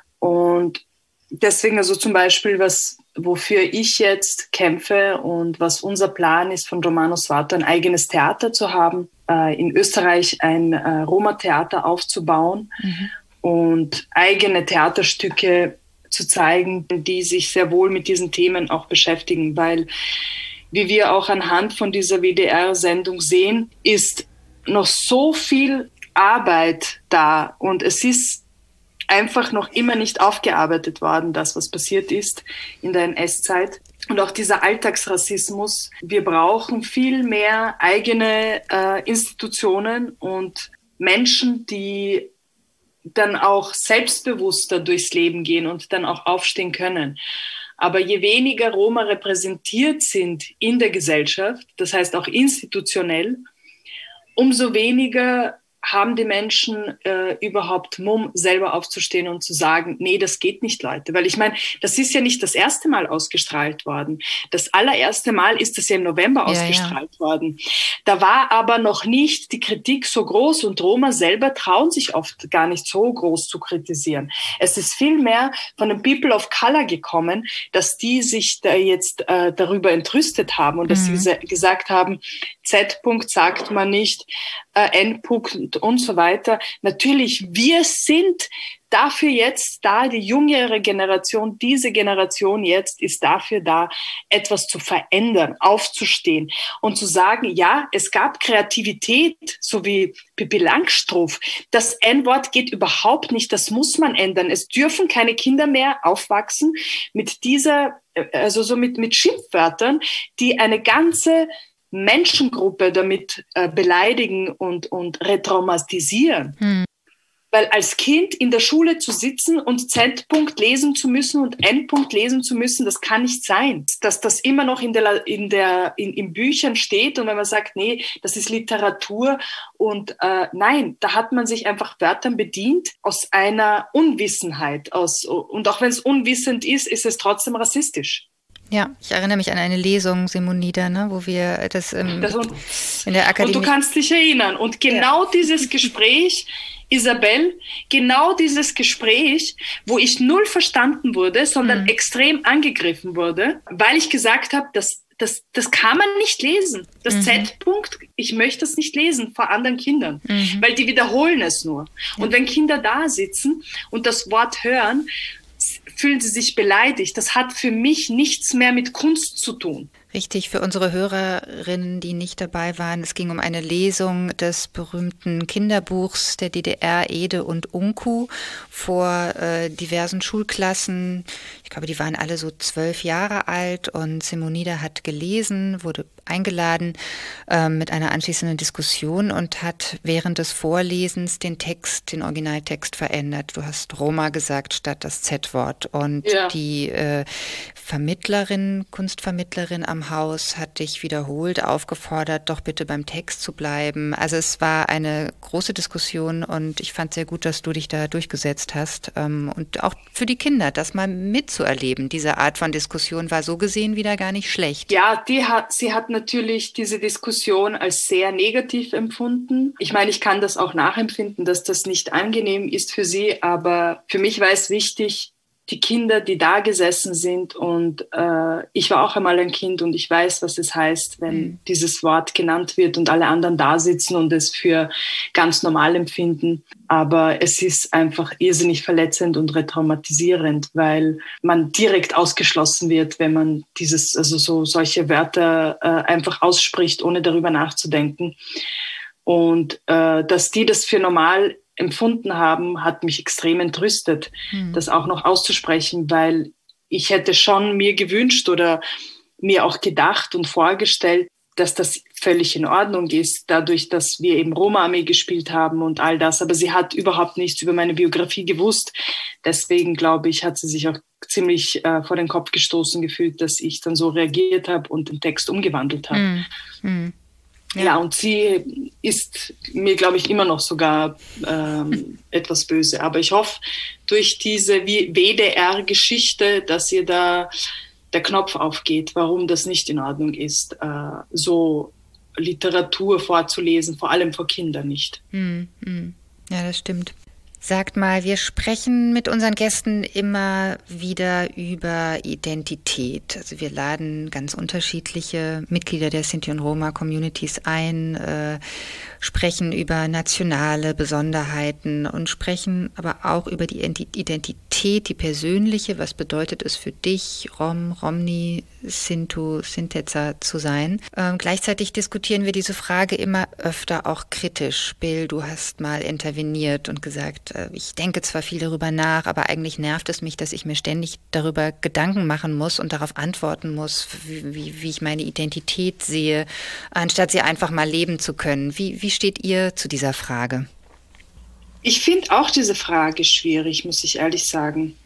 Und deswegen, also zum Beispiel, wofür ich jetzt kämpfe und was unser Plan ist, von Romanos Vater ein eigenes Theater zu haben, in Österreich ein Roma-Theater aufzubauen und eigene Theaterstücke zu zeigen, die sich sehr wohl mit diesen Themen auch beschäftigen, weil, wie wir auch anhand von dieser WDR-Sendung sehen, ist noch so viel Arbeit da und es ist einfach noch immer nicht aufgearbeitet worden, das, was passiert ist in der NS-Zeit. Und auch dieser Alltagsrassismus. Wir brauchen viel mehr eigene Institutionen und Menschen, die dann auch selbstbewusster durchs Leben gehen und dann auch aufstehen können. Aber je weniger Roma repräsentiert sind in der Gesellschaft, das heißt auch institutionell, umso weniger haben die Menschen überhaupt Mumm, selber aufzustehen und zu sagen, nee, das geht nicht, Leute. Weil ich meine, das ist ja nicht das erste Mal ausgestrahlt worden. Das allererste Mal ist das ja im November ausgestrahlt worden. Da war aber noch nicht die Kritik so groß und Roma selber trauen sich oft gar nicht so groß zu kritisieren. Es ist vielmehr von den People of Color gekommen, dass die sich da jetzt darüber entrüstet haben und dass sie gesagt haben, Z-Punkt sagt man nicht, N-Punkt und so weiter. Natürlich, wir sind dafür jetzt da, die jüngere Generation, diese Generation jetzt ist dafür da, etwas zu verändern, aufzustehen und zu sagen, ja, es gab Kreativität, so wie Pippi Langstrumpf. Das N-Wort geht überhaupt nicht, das muss man ändern. Es dürfen keine Kinder mehr aufwachsen mit dieser, also so mit Schimpfwörtern, die eine ganze Menschengruppe damit beleidigen und retraumatisieren. Weil als Kind in der Schule zu sitzen und Z-Punkt lesen zu müssen und N-Punkt lesen zu müssen, das kann nicht sein. Dass das immer noch in Büchern steht und wenn man sagt, nee, das ist Literatur und nein, da hat man sich einfach Wörtern bedient aus einer Unwissenheit. Und auch wenn es unwissend ist, ist es trotzdem rassistisch. Ja, ich erinnere mich an eine Lesung, Simonida, ne, wo wir das in der Akademie... Und du kannst dich erinnern. Und genau dieses Gespräch, Isabel, genau dieses Gespräch, wo ich null verstanden wurde, sondern extrem angegriffen wurde, weil ich gesagt habe, das kann man nicht lesen. Das Z-Punkt, ich möchte das nicht lesen vor anderen Kindern, weil die wiederholen es nur. Und wenn Kinder da sitzen und das Wort hören, fühlen sie sich beleidigt. Das hat für mich nichts mehr mit Kunst zu tun. Richtig, für unsere Hörerinnen, die nicht dabei waren, es ging um eine Lesung des berühmten Kinderbuchs der DDR, Ede und Unku, vor diversen Schulklassen. Ich glaube, die waren alle so 12 Jahre alt und Simonida hat gelesen, wurde eingeladen mit einer anschließenden Diskussion und hat während des Vorlesens den Originaltext verändert. Du hast Roma gesagt statt das Z-Wort. Und die Kunstvermittlerin am Haus hat dich wiederholt aufgefordert, doch bitte beim Text zu bleiben. Also es war eine große Diskussion und ich fand sehr gut, dass du dich da durchgesetzt hast. Und auch für die Kinder, das mal mitzuerleben, diese Art von Diskussion war so gesehen wieder gar nicht schlecht. Ja, sie hat natürlich diese Diskussion als sehr negativ empfunden. Ich meine, ich kann das auch nachempfinden, dass das nicht angenehm ist für sie, aber für mich war es wichtig, die Kinder, die da gesessen sind und ich war auch einmal ein Kind und ich weiß, was es heißt, wenn dieses Wort genannt wird und alle anderen da sitzen und es für ganz normal empfinden. Aber es ist einfach irrsinnig verletzend und retraumatisierend, weil man direkt ausgeschlossen wird, wenn man solche Wörter einfach ausspricht, ohne darüber nachzudenken. Und dass die das für normal empfunden haben, hat mich extrem entrüstet, das auch noch auszusprechen, weil ich hätte schon mir gewünscht oder mir auch gedacht und vorgestellt, dass das völlig in Ordnung ist, dadurch, dass wir eben Roma-Armee gespielt haben und all das. Aber sie hat überhaupt nichts über meine Biografie gewusst. Deswegen, glaube ich, hat sie sich auch ziemlich vor den Kopf gestoßen gefühlt, dass ich dann so reagiert habe und den Text umgewandelt habe. Ja, und sie ist mir, glaube ich, immer noch sogar etwas böse. Aber ich hoffe, durch diese WDR-Geschichte, dass ihr da der Knopf aufgeht, warum das nicht in Ordnung ist, so Literatur vorzulesen, vor allem vor Kindern nicht. Ja, das stimmt. Sagt mal, wir sprechen mit unseren Gästen immer wieder über Identität. Also wir laden ganz unterschiedliche Mitglieder der Sinti und Roma-Communities ein, sprechen über nationale Besonderheiten und sprechen aber auch über die Identität, die persönliche. Was bedeutet es für dich, Rom, Romni, Sintu, Sintetzer zu sein? Gleichzeitig diskutieren wir diese Frage immer öfter auch kritisch. Bill, du hast mal interveniert und gesagt, ich denke zwar viel darüber nach, aber eigentlich nervt es mich, dass ich mir ständig darüber Gedanken machen muss und darauf antworten muss, wie ich meine Identität sehe, anstatt sie einfach mal leben zu können. Wie steht ihr zu dieser Frage? Ich finde auch diese Frage schwierig, muss ich ehrlich sagen.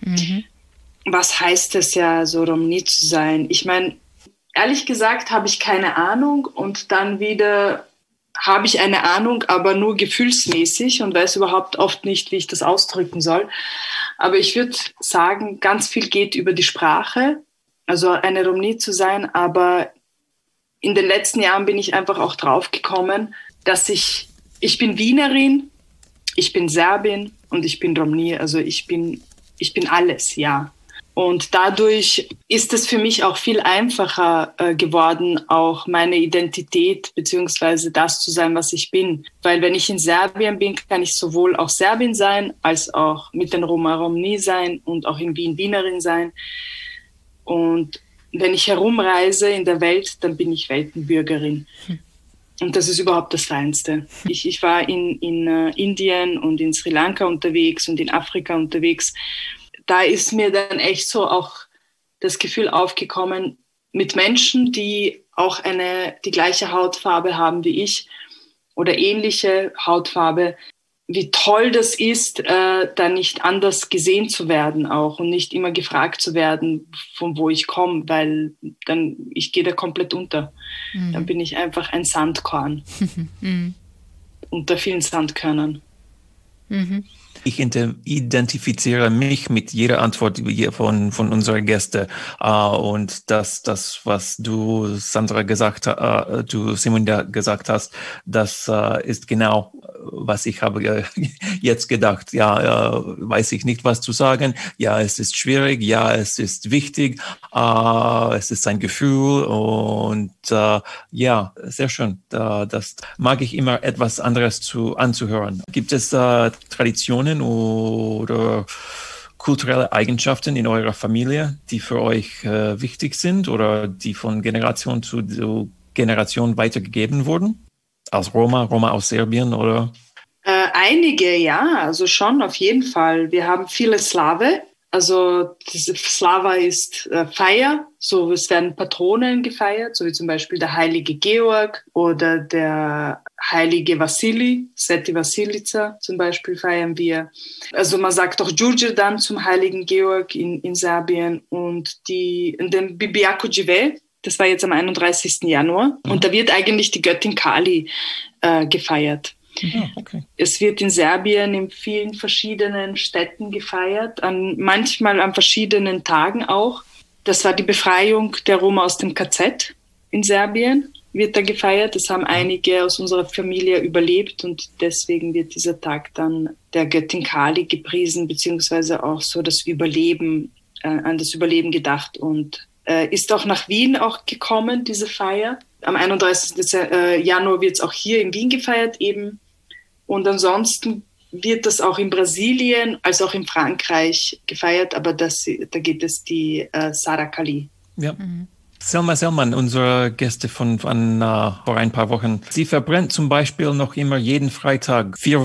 Was heißt es ja, so Romni zu sein? Ich meine, ehrlich gesagt habe ich keine Ahnung und dann wieder habe ich eine Ahnung, aber nur gefühlsmäßig und weiß überhaupt oft nicht, wie ich das ausdrücken soll. Aber ich würde sagen, ganz viel geht über die Sprache, also eine Romni zu sein. Aber in den letzten Jahren bin ich einfach auch drauf gekommen, dass ich bin Wienerin, ich bin Serbin und ich bin Romni. Also ich bin alles, ja. Und dadurch ist es für mich auch viel einfacher geworden, auch meine Identität beziehungsweise das zu sein, was ich bin. Weil wenn ich in Serbien bin, kann ich sowohl auch Serbin sein, als auch mit den Roma Romni sein und auch in Wien Wienerin sein. Und wenn ich herumreise in der Welt, dann bin ich Weltenbürgerin. Und das ist überhaupt das Feinste. Ich war in Indien und in Sri Lanka unterwegs und in Afrika unterwegs. Da ist mir dann echt so auch das Gefühl aufgekommen, mit Menschen, die auch die gleiche Hautfarbe haben wie ich oder ähnliche Hautfarbe, wie toll das ist, da nicht anders gesehen zu werden auch und nicht immer gefragt zu werden, von wo ich komme, weil dann ich gehe da komplett unter. Dann bin ich einfach ein Sandkorn unter vielen Sandkörnern. Ich identifiziere mich mit jeder Antwort von unserer Gäste. Und das, was du, Sandra, du, Simonida, gesagt hast, das ist genau, was ich habe jetzt gedacht. Ja, weiß ich nicht, was zu sagen. Ja, es ist schwierig. Ja, es ist wichtig. Es ist ein Gefühl. Und ja, sehr schön. Das mag ich immer, etwas anderes anzuhören. Gibt es Traditionen oder kulturelle Eigenschaften in eurer Familie, die für euch wichtig sind oder die von Generation zu Generation weitergegeben wurden? Als Roma aus Serbien oder? Einige, ja, also schon auf jeden Fall. Wir haben viele Slave. Also diese Slava ist Feier, so es werden Patronen gefeiert, so wie zum Beispiel der heilige Georg oder der heilige Vassili, Sveti Vasilisa zum Beispiel feiern wir. Also man sagt auch Đurđerdan zum heiligen Georg in Serbien und den Bibijako Džive, das war jetzt am 31. Januar und da wird eigentlich die Göttin Kali gefeiert. Ja, okay. Es wird in Serbien in vielen verschiedenen Städten gefeiert, manchmal an verschiedenen Tagen auch. Das war die Befreiung der Roma aus dem KZ in Serbien, wird da gefeiert. Das haben einige aus unserer Familie überlebt und deswegen wird dieser Tag dann der Göttin Kali gepriesen, beziehungsweise auch so das Überleben, an das Überleben gedacht und ist auch nach Wien auch gekommen, diese Feier. Am 31. Januar wird es auch hier in Wien gefeiert eben. Und ansonsten wird das auch in Brasilien als auch in Frankreich gefeiert, aber da gibt es die Sara Kali. Ja. Selma Sellmann, unsere Gäste von vor ein paar Wochen. Sie verbrennt zum Beispiel noch immer jeden Freitag 4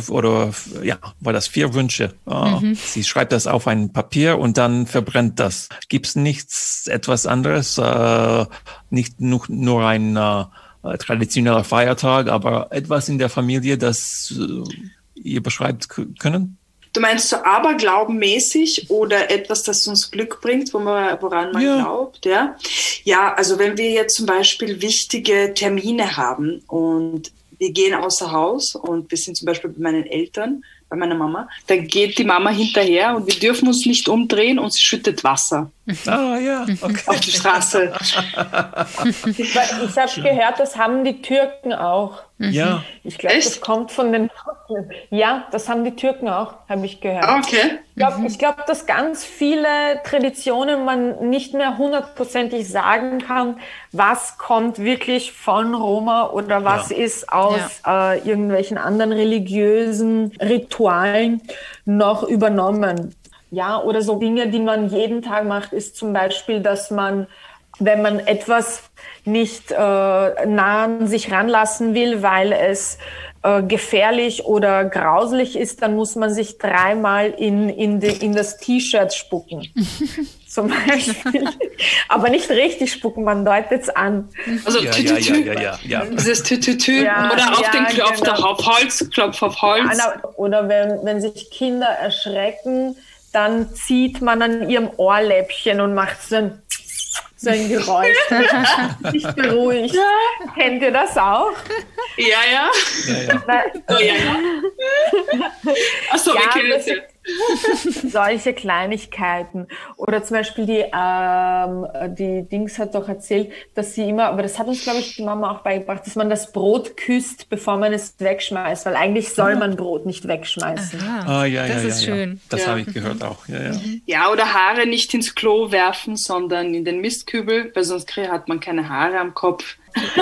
Wünsche. Sie schreibt das auf ein Papier und dann verbrennt das. Gibt's etwas anderes? Nicht nur ein traditioneller Feiertag, aber etwas in der Familie, das ihr beschreibt können? Du meinst so aberglaubenmäßig oder etwas, das uns Glück bringt, woran man glaubt? Ja? Ja, also wenn wir jetzt zum Beispiel wichtige Termine haben und wir gehen außer Haus und wir sind zum Beispiel bei meinen Eltern, bei meiner Mama, dann geht die Mama hinterher und wir dürfen uns nicht umdrehen und sie schüttet Wasser. Ah, ja, okay. Auf die Straße. Ich habe gehört, das haben die Türken auch. Ja. Ich glaube, das kommt von den... Ja, das haben die Türken auch, habe ich gehört. Okay. Ich glaube, dass ganz viele Traditionen man nicht mehr hundertprozentig sagen kann, was kommt wirklich von Roma oder was ist aus irgendwelchen anderen religiösen Ritualen noch übernommen. Ja, oder so Dinge, die man jeden Tag macht, ist zum Beispiel, dass man, wenn man etwas nicht nah an sich ranlassen will, weil es gefährlich oder grauslich ist, dann muss man sich 3-mal in das T-Shirt spucken. Zum Beispiel. Aber nicht richtig spucken, man deutet es an. Also ja. Dieses Tütütü. Oder auf Holz, Klopf auf Holz. Oder wenn sich Kinder erschrecken, dann zieht man an ihrem Ohrläppchen und macht so ein Geräusch. Sich beruhigt. Ja. Kennt ihr das auch? Ja. Achso, wir kennen es ja. Solche Kleinigkeiten. Oder zum Beispiel die Dings hat doch erzählt, dass sie immer, aber das hat uns, glaube ich, die Mama auch beigebracht, dass man das Brot küsst, bevor man es wegschmeißt, weil eigentlich soll man Brot nicht wegschmeißen. Das ist schön. Das habe ich gehört auch. Ja, oder Haare nicht ins Klo werfen, sondern in den Mistkübel, weil sonst hat man keine Haare am Kopf.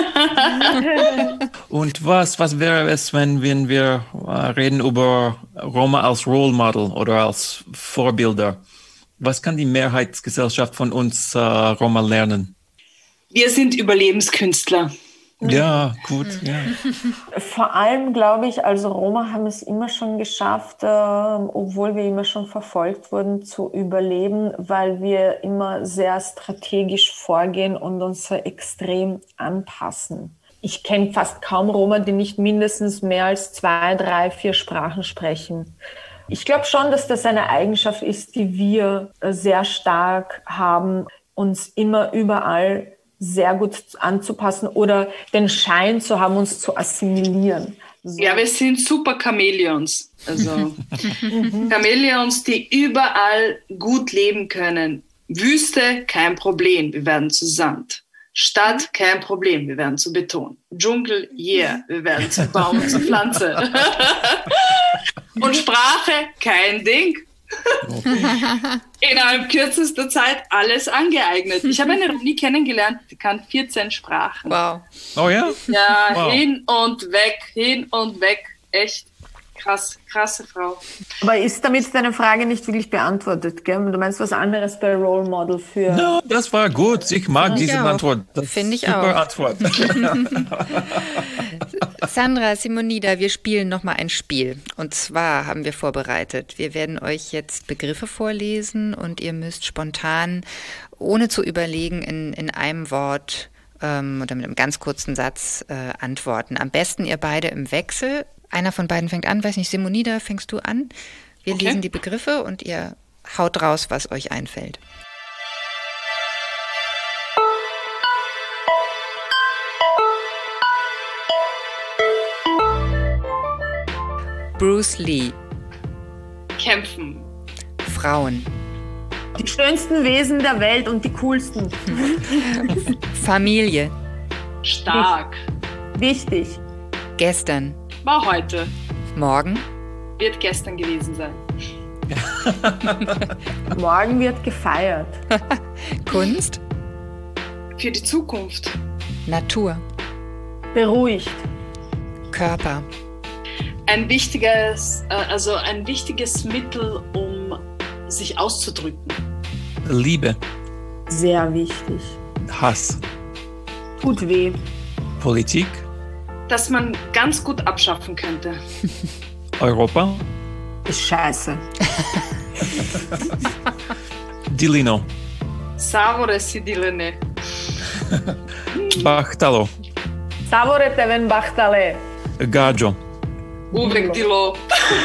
Und was wäre es, wenn wir reden über Roma als Role Model oder als Vorbilder? Was kann die Mehrheitsgesellschaft von uns Roma lernen? Wir sind Überlebenskünstler. Ja, gut. Ja. Vor allem, glaube ich, also Roma haben es immer schon geschafft, obwohl wir immer schon verfolgt wurden, zu überleben, weil wir immer sehr strategisch vorgehen und uns extrem anpassen. Ich kenne fast kaum Roma, die nicht mindestens mehr als 2, 3, 4 Sprachen sprechen. Ich glaube schon, dass das eine Eigenschaft ist, die wir sehr stark haben, uns immer überall sehr gut anzupassen oder den Schein zu haben, uns zu assimilieren. So. Ja, wir sind super Chamäleons. Also Chamäleons, die überall gut leben können. Wüste, kein Problem, wir werden zu Sand. Stadt, kein Problem, wir werden zu Beton. Dschungel, wir werden zu Baum und zu Pflanze. Und Sprache, kein Ding. Innerhalb kürzester Zeit alles angeeignet. Ich habe eine Roni kennengelernt, die kann 14 Sprachen. Wow. Oh ja? Ja, wow. Hin und weg, echt. Krasse Frau. Aber ist damit deine Frage nicht wirklich beantwortet, gell? Du meinst was anderes bei Role Model für... No, das war gut. Ich mag diese Antwort. Finde ich super auch. Antwort. Sandra, Simonida, wir spielen nochmal ein Spiel. Und zwar haben wir vorbereitet. Wir werden euch jetzt Begriffe vorlesen und ihr müsst spontan, ohne zu überlegen, in einem Wort oder mit einem ganz kurzen Satz antworten. Am besten ihr beide im Wechsel. Einer von beiden fängt an, weiß nicht, Simonida, fängst du an? Wir lesen die Begriffe und ihr haut raus, was euch einfällt. Bruce Lee. Kämpfen. Frauen. Die schönsten Wesen der Welt und die coolsten. Familie. Stark. Wichtig. Gestern. War heute. Morgen. Wird gestern gewesen sein. Morgen wird gefeiert. Kunst. Für die Zukunft. Natur. Beruhigt. Körper. Ein wichtiges Mittel, um sich auszudrücken. Liebe. Sehr wichtig. Hass. Tut weh. Politik. Das man ganz gut abschaffen könnte. Europa. Ist scheiße. Dilino. Savore si dilene. Bahtalo. Savorete ven bachtale. Gaggio. Uvrek dilo.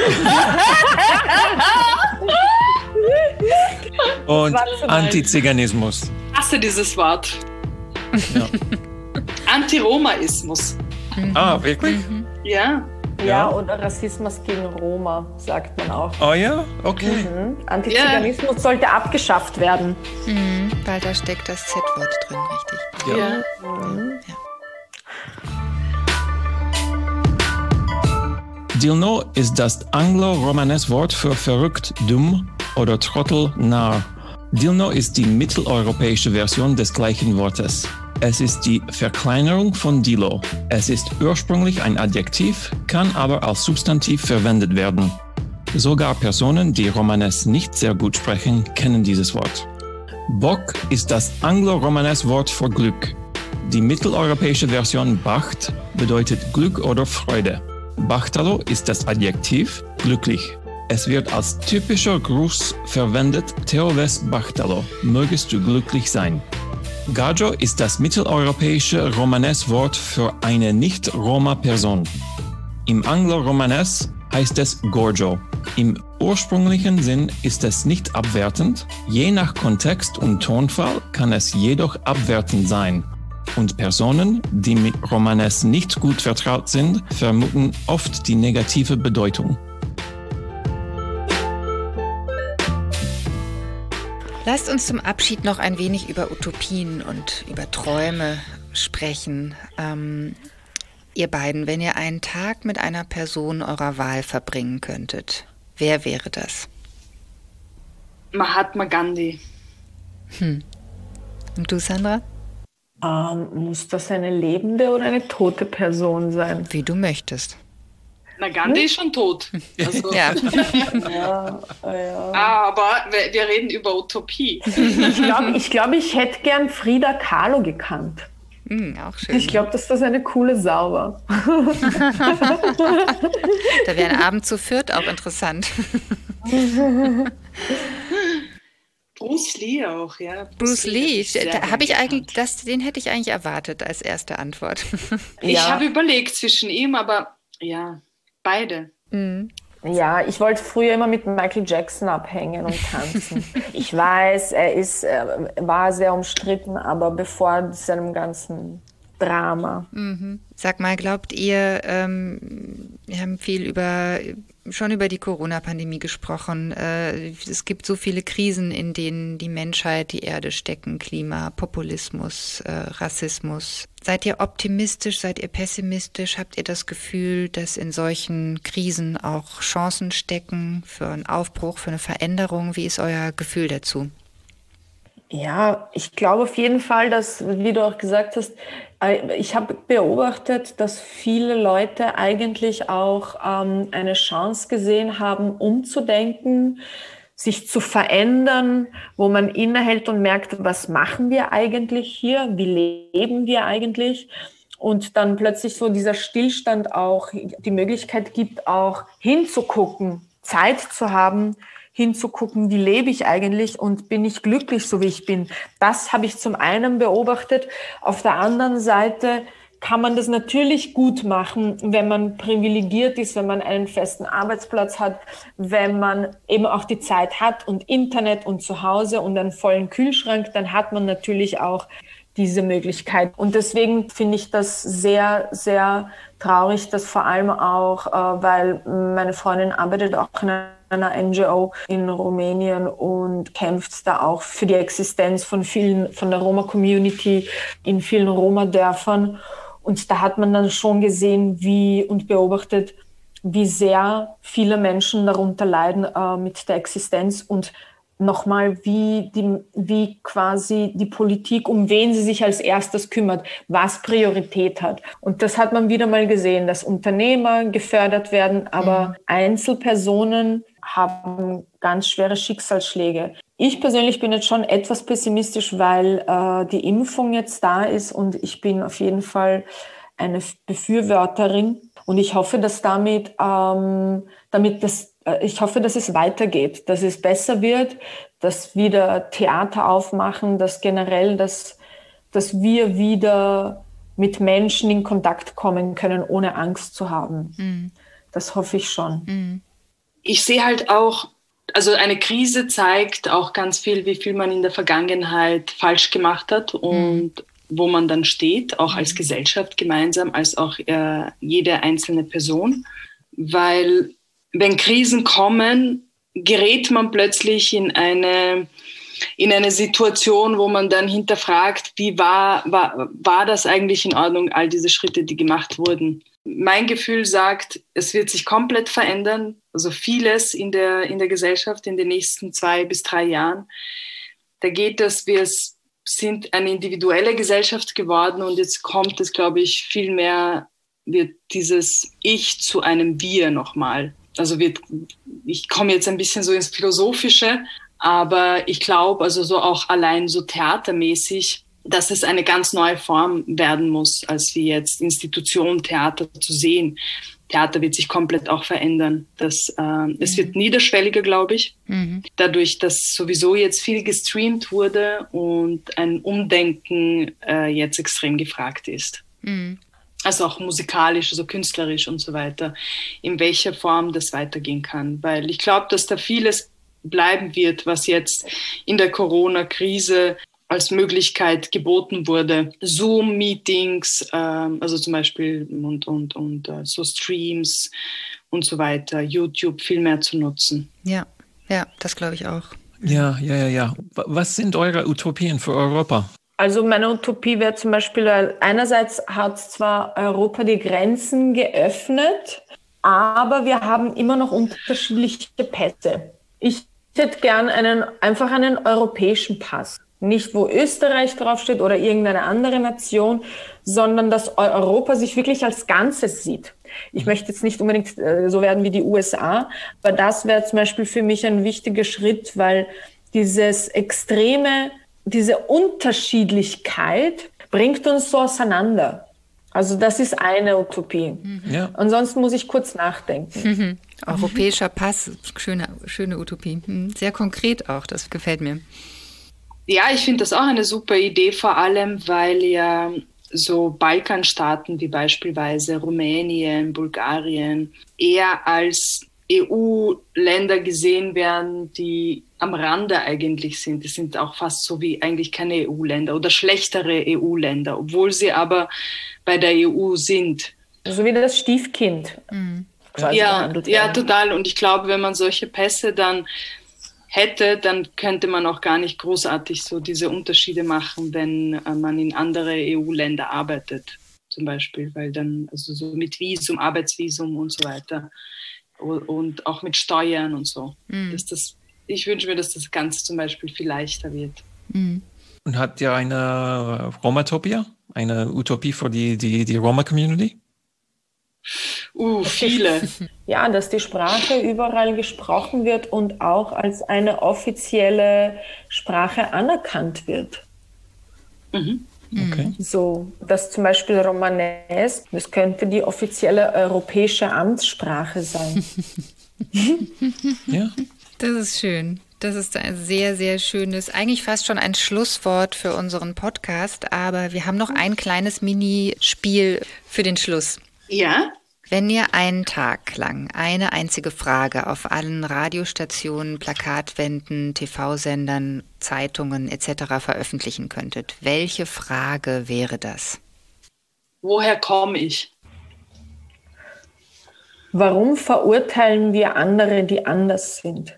Und Antiziganismus. Hasse dieses Wort. Ja. Antiromaismus. Ah, wirklich? Ja. Ja, oder Rassismus gegen Roma, sagt man auch. Oh ja? Okay. Antiziganismus sollte abgeschafft werden. Weil da steckt das Z-Wort drin, richtig. Ja. Dilno ist das anglo-romanes Wort für verrückt, dumm oder Trottel, Narr. Dilno ist die mitteleuropäische Version des gleichen Wortes. Es ist die Verkleinerung von Dilo. Es ist ursprünglich ein Adjektiv, kann aber als Substantiv verwendet werden. Sogar Personen, die Romanes nicht sehr gut sprechen, kennen dieses Wort. Bock ist das anglo-romanes Wort für Glück. Die mitteleuropäische Version Bacht bedeutet Glück oder Freude. Bachtalo ist das Adjektiv glücklich. Es wird als typischer Gruß verwendet, Teoves Bachtalo, mögest du glücklich sein. Gaggio ist das mitteleuropäische Romanes-Wort für eine Nicht-Roma-Person. Im Anglo-Romanes heißt es Gorgio. Im ursprünglichen Sinn ist es nicht abwertend, je nach Kontext und Tonfall kann es jedoch abwertend sein. Und Personen, die mit Romanes nicht gut vertraut sind, vermuten oft die negative Bedeutung. Lasst uns zum Abschied noch ein wenig über Utopien und über Träume sprechen. Ihr beiden, wenn ihr einen Tag mit einer Person eurer Wahl verbringen könntet, wer wäre das? Mahatma Gandhi. Und du, Sandra? Muss das eine lebende oder eine tote Person sein? Wie du möchtest. Na, Gandhi ist schon tot. Also, Ja. aber wir reden über Utopie. Ich glaube, ich hätte gern Frida Kahlo gekannt. Auch schön. Ich glaube, dass das eine coole Sau war. Da wäre ein Abend zu viert auch interessant. Bruce Lee auch, ja. Bruce Lee, den den hätte ich eigentlich erwartet als erste Antwort. Ich habe überlegt zwischen ihm, aber ja, beide. Ja, ich wollte früher immer mit Michael Jackson abhängen und tanzen. Ich weiß, war sehr umstritten, aber bevor seinem ganzen Drama. Sag mal, glaubt ihr, wir haben schon über die Corona-Pandemie gesprochen. Es gibt so viele Krisen, in denen die Menschheit, die Erde stecken. Klima, Populismus, Rassismus. Seid ihr optimistisch? Seid ihr pessimistisch? Habt ihr das Gefühl, dass in solchen Krisen auch Chancen stecken für einen Aufbruch, für eine Veränderung? Wie ist euer Gefühl dazu? Ja, ich glaube auf jeden Fall, dass, wie du auch gesagt hast, ich habe beobachtet, dass viele Leute eigentlich auch eine Chance gesehen haben, umzudenken, sich zu verändern, wo man innehält und merkt, was machen wir eigentlich hier, wie leben wir eigentlich? Und dann plötzlich so dieser Stillstand auch die Möglichkeit gibt, auch hinzugucken, Zeit zu haben, hinzugucken, wie lebe ich eigentlich und bin ich glücklich, so wie ich bin. Das habe ich zum einen beobachtet. Auf der anderen Seite kann man das natürlich gut machen, wenn man privilegiert ist, wenn man einen festen Arbeitsplatz hat, wenn man eben auch die Zeit hat und Internet und zu Hause und einen vollen Kühlschrank, dann hat man natürlich auch diese Möglichkeit. Und deswegen finde ich das sehr, sehr traurig, dass vor allem auch, weil meine Freundin arbeitet auch in einer NGO in Rumänien und kämpft da auch für die Existenz von der Roma-Community in vielen Roma-Dörfern. Und da hat man dann schon gesehen, und beobachtet, wie sehr viele Menschen darunter leiden mit der Existenz und nochmal, wie quasi die Politik, um wen sie sich als erstes kümmert, was Priorität hat. Und das hat man wieder mal gesehen, dass Unternehmer gefördert werden, aber Einzelpersonen haben ganz schwere Schicksalsschläge. Ich persönlich bin jetzt schon etwas pessimistisch, weil die Impfung jetzt da ist und ich bin auf jeden Fall eine Befürworterin und ich hoffe, dass ich hoffe, dass es weitergeht, dass es besser wird, dass wieder Theater aufmachen, dass generell, dass wir wieder mit Menschen in Kontakt kommen können, ohne Angst zu haben. Das hoffe ich schon. Ich sehe halt auch, also eine Krise zeigt auch ganz viel, wie viel man in der Vergangenheit falsch gemacht hat und wo man dann steht, auch als Gesellschaft gemeinsam, als auch jede einzelne Person, weil wenn Krisen kommen, gerät man plötzlich in eine Situation, wo man dann hinterfragt, wie war das eigentlich in Ordnung, all diese Schritte, die gemacht wurden. Mein Gefühl sagt, es wird sich komplett verändern, also vieles in der Gesellschaft in den nächsten 2 bis 3 Jahren. Da geht es, wir sind eine individuelle Gesellschaft geworden und jetzt kommt es, glaube ich, viel mehr, wird dieses Ich zu einem Wir nochmal. Also ich komme jetzt ein bisschen so ins Philosophische, aber ich glaube, also so auch allein so theatermäßig, dass es eine ganz neue Form werden muss, als wie jetzt Institution Theater zu sehen. Theater wird sich komplett auch verändern. Es wird niederschwelliger, glaube ich, dadurch, dass sowieso jetzt viel gestreamt wurde und ein Umdenken jetzt extrem gefragt ist. Also auch musikalisch, also künstlerisch und so weiter, in welcher Form das weitergehen kann. Weil ich glaube, dass da vieles bleiben wird, was jetzt in der Corona-Krise als Möglichkeit geboten wurde. Zoom-Meetings, also zum Beispiel und so Streams und so weiter, YouTube viel mehr zu nutzen. Ja, das glaube ich auch. Ja. Was sind eure Utopien für Europa? Also meine Utopie wäre zum Beispiel, einerseits hat zwar Europa die Grenzen geöffnet, aber wir haben immer noch unterschiedliche Pässe. Ich hätte gern einfach einen europäischen Pass. Nicht, wo Österreich draufsteht oder irgendeine andere Nation, sondern dass Europa sich wirklich als Ganzes sieht. Ich möchte jetzt nicht unbedingt so werden wie die USA, aber das wäre zum Beispiel für mich ein wichtiger Schritt, weil diese Unterschiedlichkeit bringt uns so auseinander. Also das ist eine Utopie. Ja. Ansonsten muss ich kurz nachdenken. Europäischer Pass, schöne Utopie. Sehr konkret auch, das gefällt mir. Ja, ich finde das auch eine super Idee, vor allem, weil ja so Balkanstaaten wie beispielsweise Rumänien, Bulgarien eher als EU-Länder gesehen werden, die am Rande eigentlich sind. Die sind auch fast so wie eigentlich keine EU-Länder oder schlechtere EU-Länder, obwohl sie aber bei der EU sind. So wie das Stiefkind. Ja, total. Und ich glaube, wenn man solche Pässe dann hätte, dann könnte man auch gar nicht großartig so diese Unterschiede machen, wenn man in andere EU-Länder arbeitet, zum Beispiel, weil dann also so mit Visum, Arbeitsvisum und so weiter und auch mit Steuern und so. Ich wünsche mir, dass das Ganze zum Beispiel viel leichter wird. Mhm. Und habt ihr eine Romatopia? Eine Utopie für die Roma-Community? Viele. Ja, dass die Sprache überall gesprochen wird und auch als eine offizielle Sprache anerkannt wird. Mhm. Okay. So, dass zum Beispiel Romanes, das könnte die offizielle europäische Amtssprache sein. Ja. Das ist schön. Das ist ein sehr, sehr schönes, eigentlich fast schon ein Schlusswort für unseren Podcast, aber wir haben noch ein kleines Minispiel für den Schluss. Ja? Wenn ihr einen Tag lang eine einzige Frage auf allen Radiostationen, Plakatwänden, TV-Sendern, Zeitungen etc. veröffentlichen könntet, welche Frage wäre das? Woher komme ich? Warum verurteilen wir andere, die anders sind?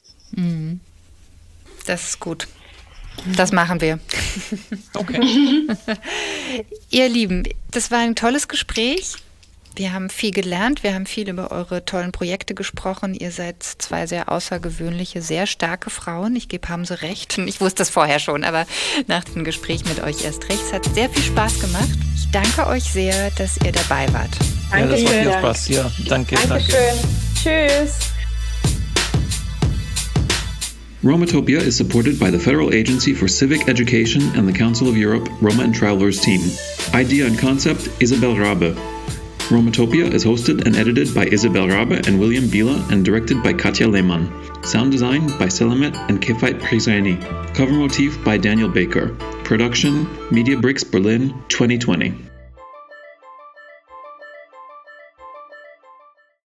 Das ist gut. Das machen wir. Okay. Ihr Lieben, das war ein tolles Gespräch. Wir haben viel gelernt, wir haben viel über eure tollen Projekte gesprochen. Ihr seid zwei sehr außergewöhnliche, sehr starke Frauen. Ich gebe Hamse recht. Ich wusste das vorher schon, aber nach dem Gespräch mit euch erst recht. Es hat sehr viel Spaß gemacht. Ich danke euch sehr, dass ihr dabei wart. Ja, das macht viel Dankeschön. Spaß. Ja, danke. Dankeschön. Tschüss. Romatopia is supported by the Federal Agency for Civic Education and the Council of Europe Roma and Travelers team. Idea and concept, Isabel Rabe. Romatopia is hosted and edited by Isabel Rabe and William Bila and directed by Katja Lehmann. Sound design by Selamet and Kefait Prizani. Cover motif by Daniel Baker. Production, Media Bricks Berlin 2020.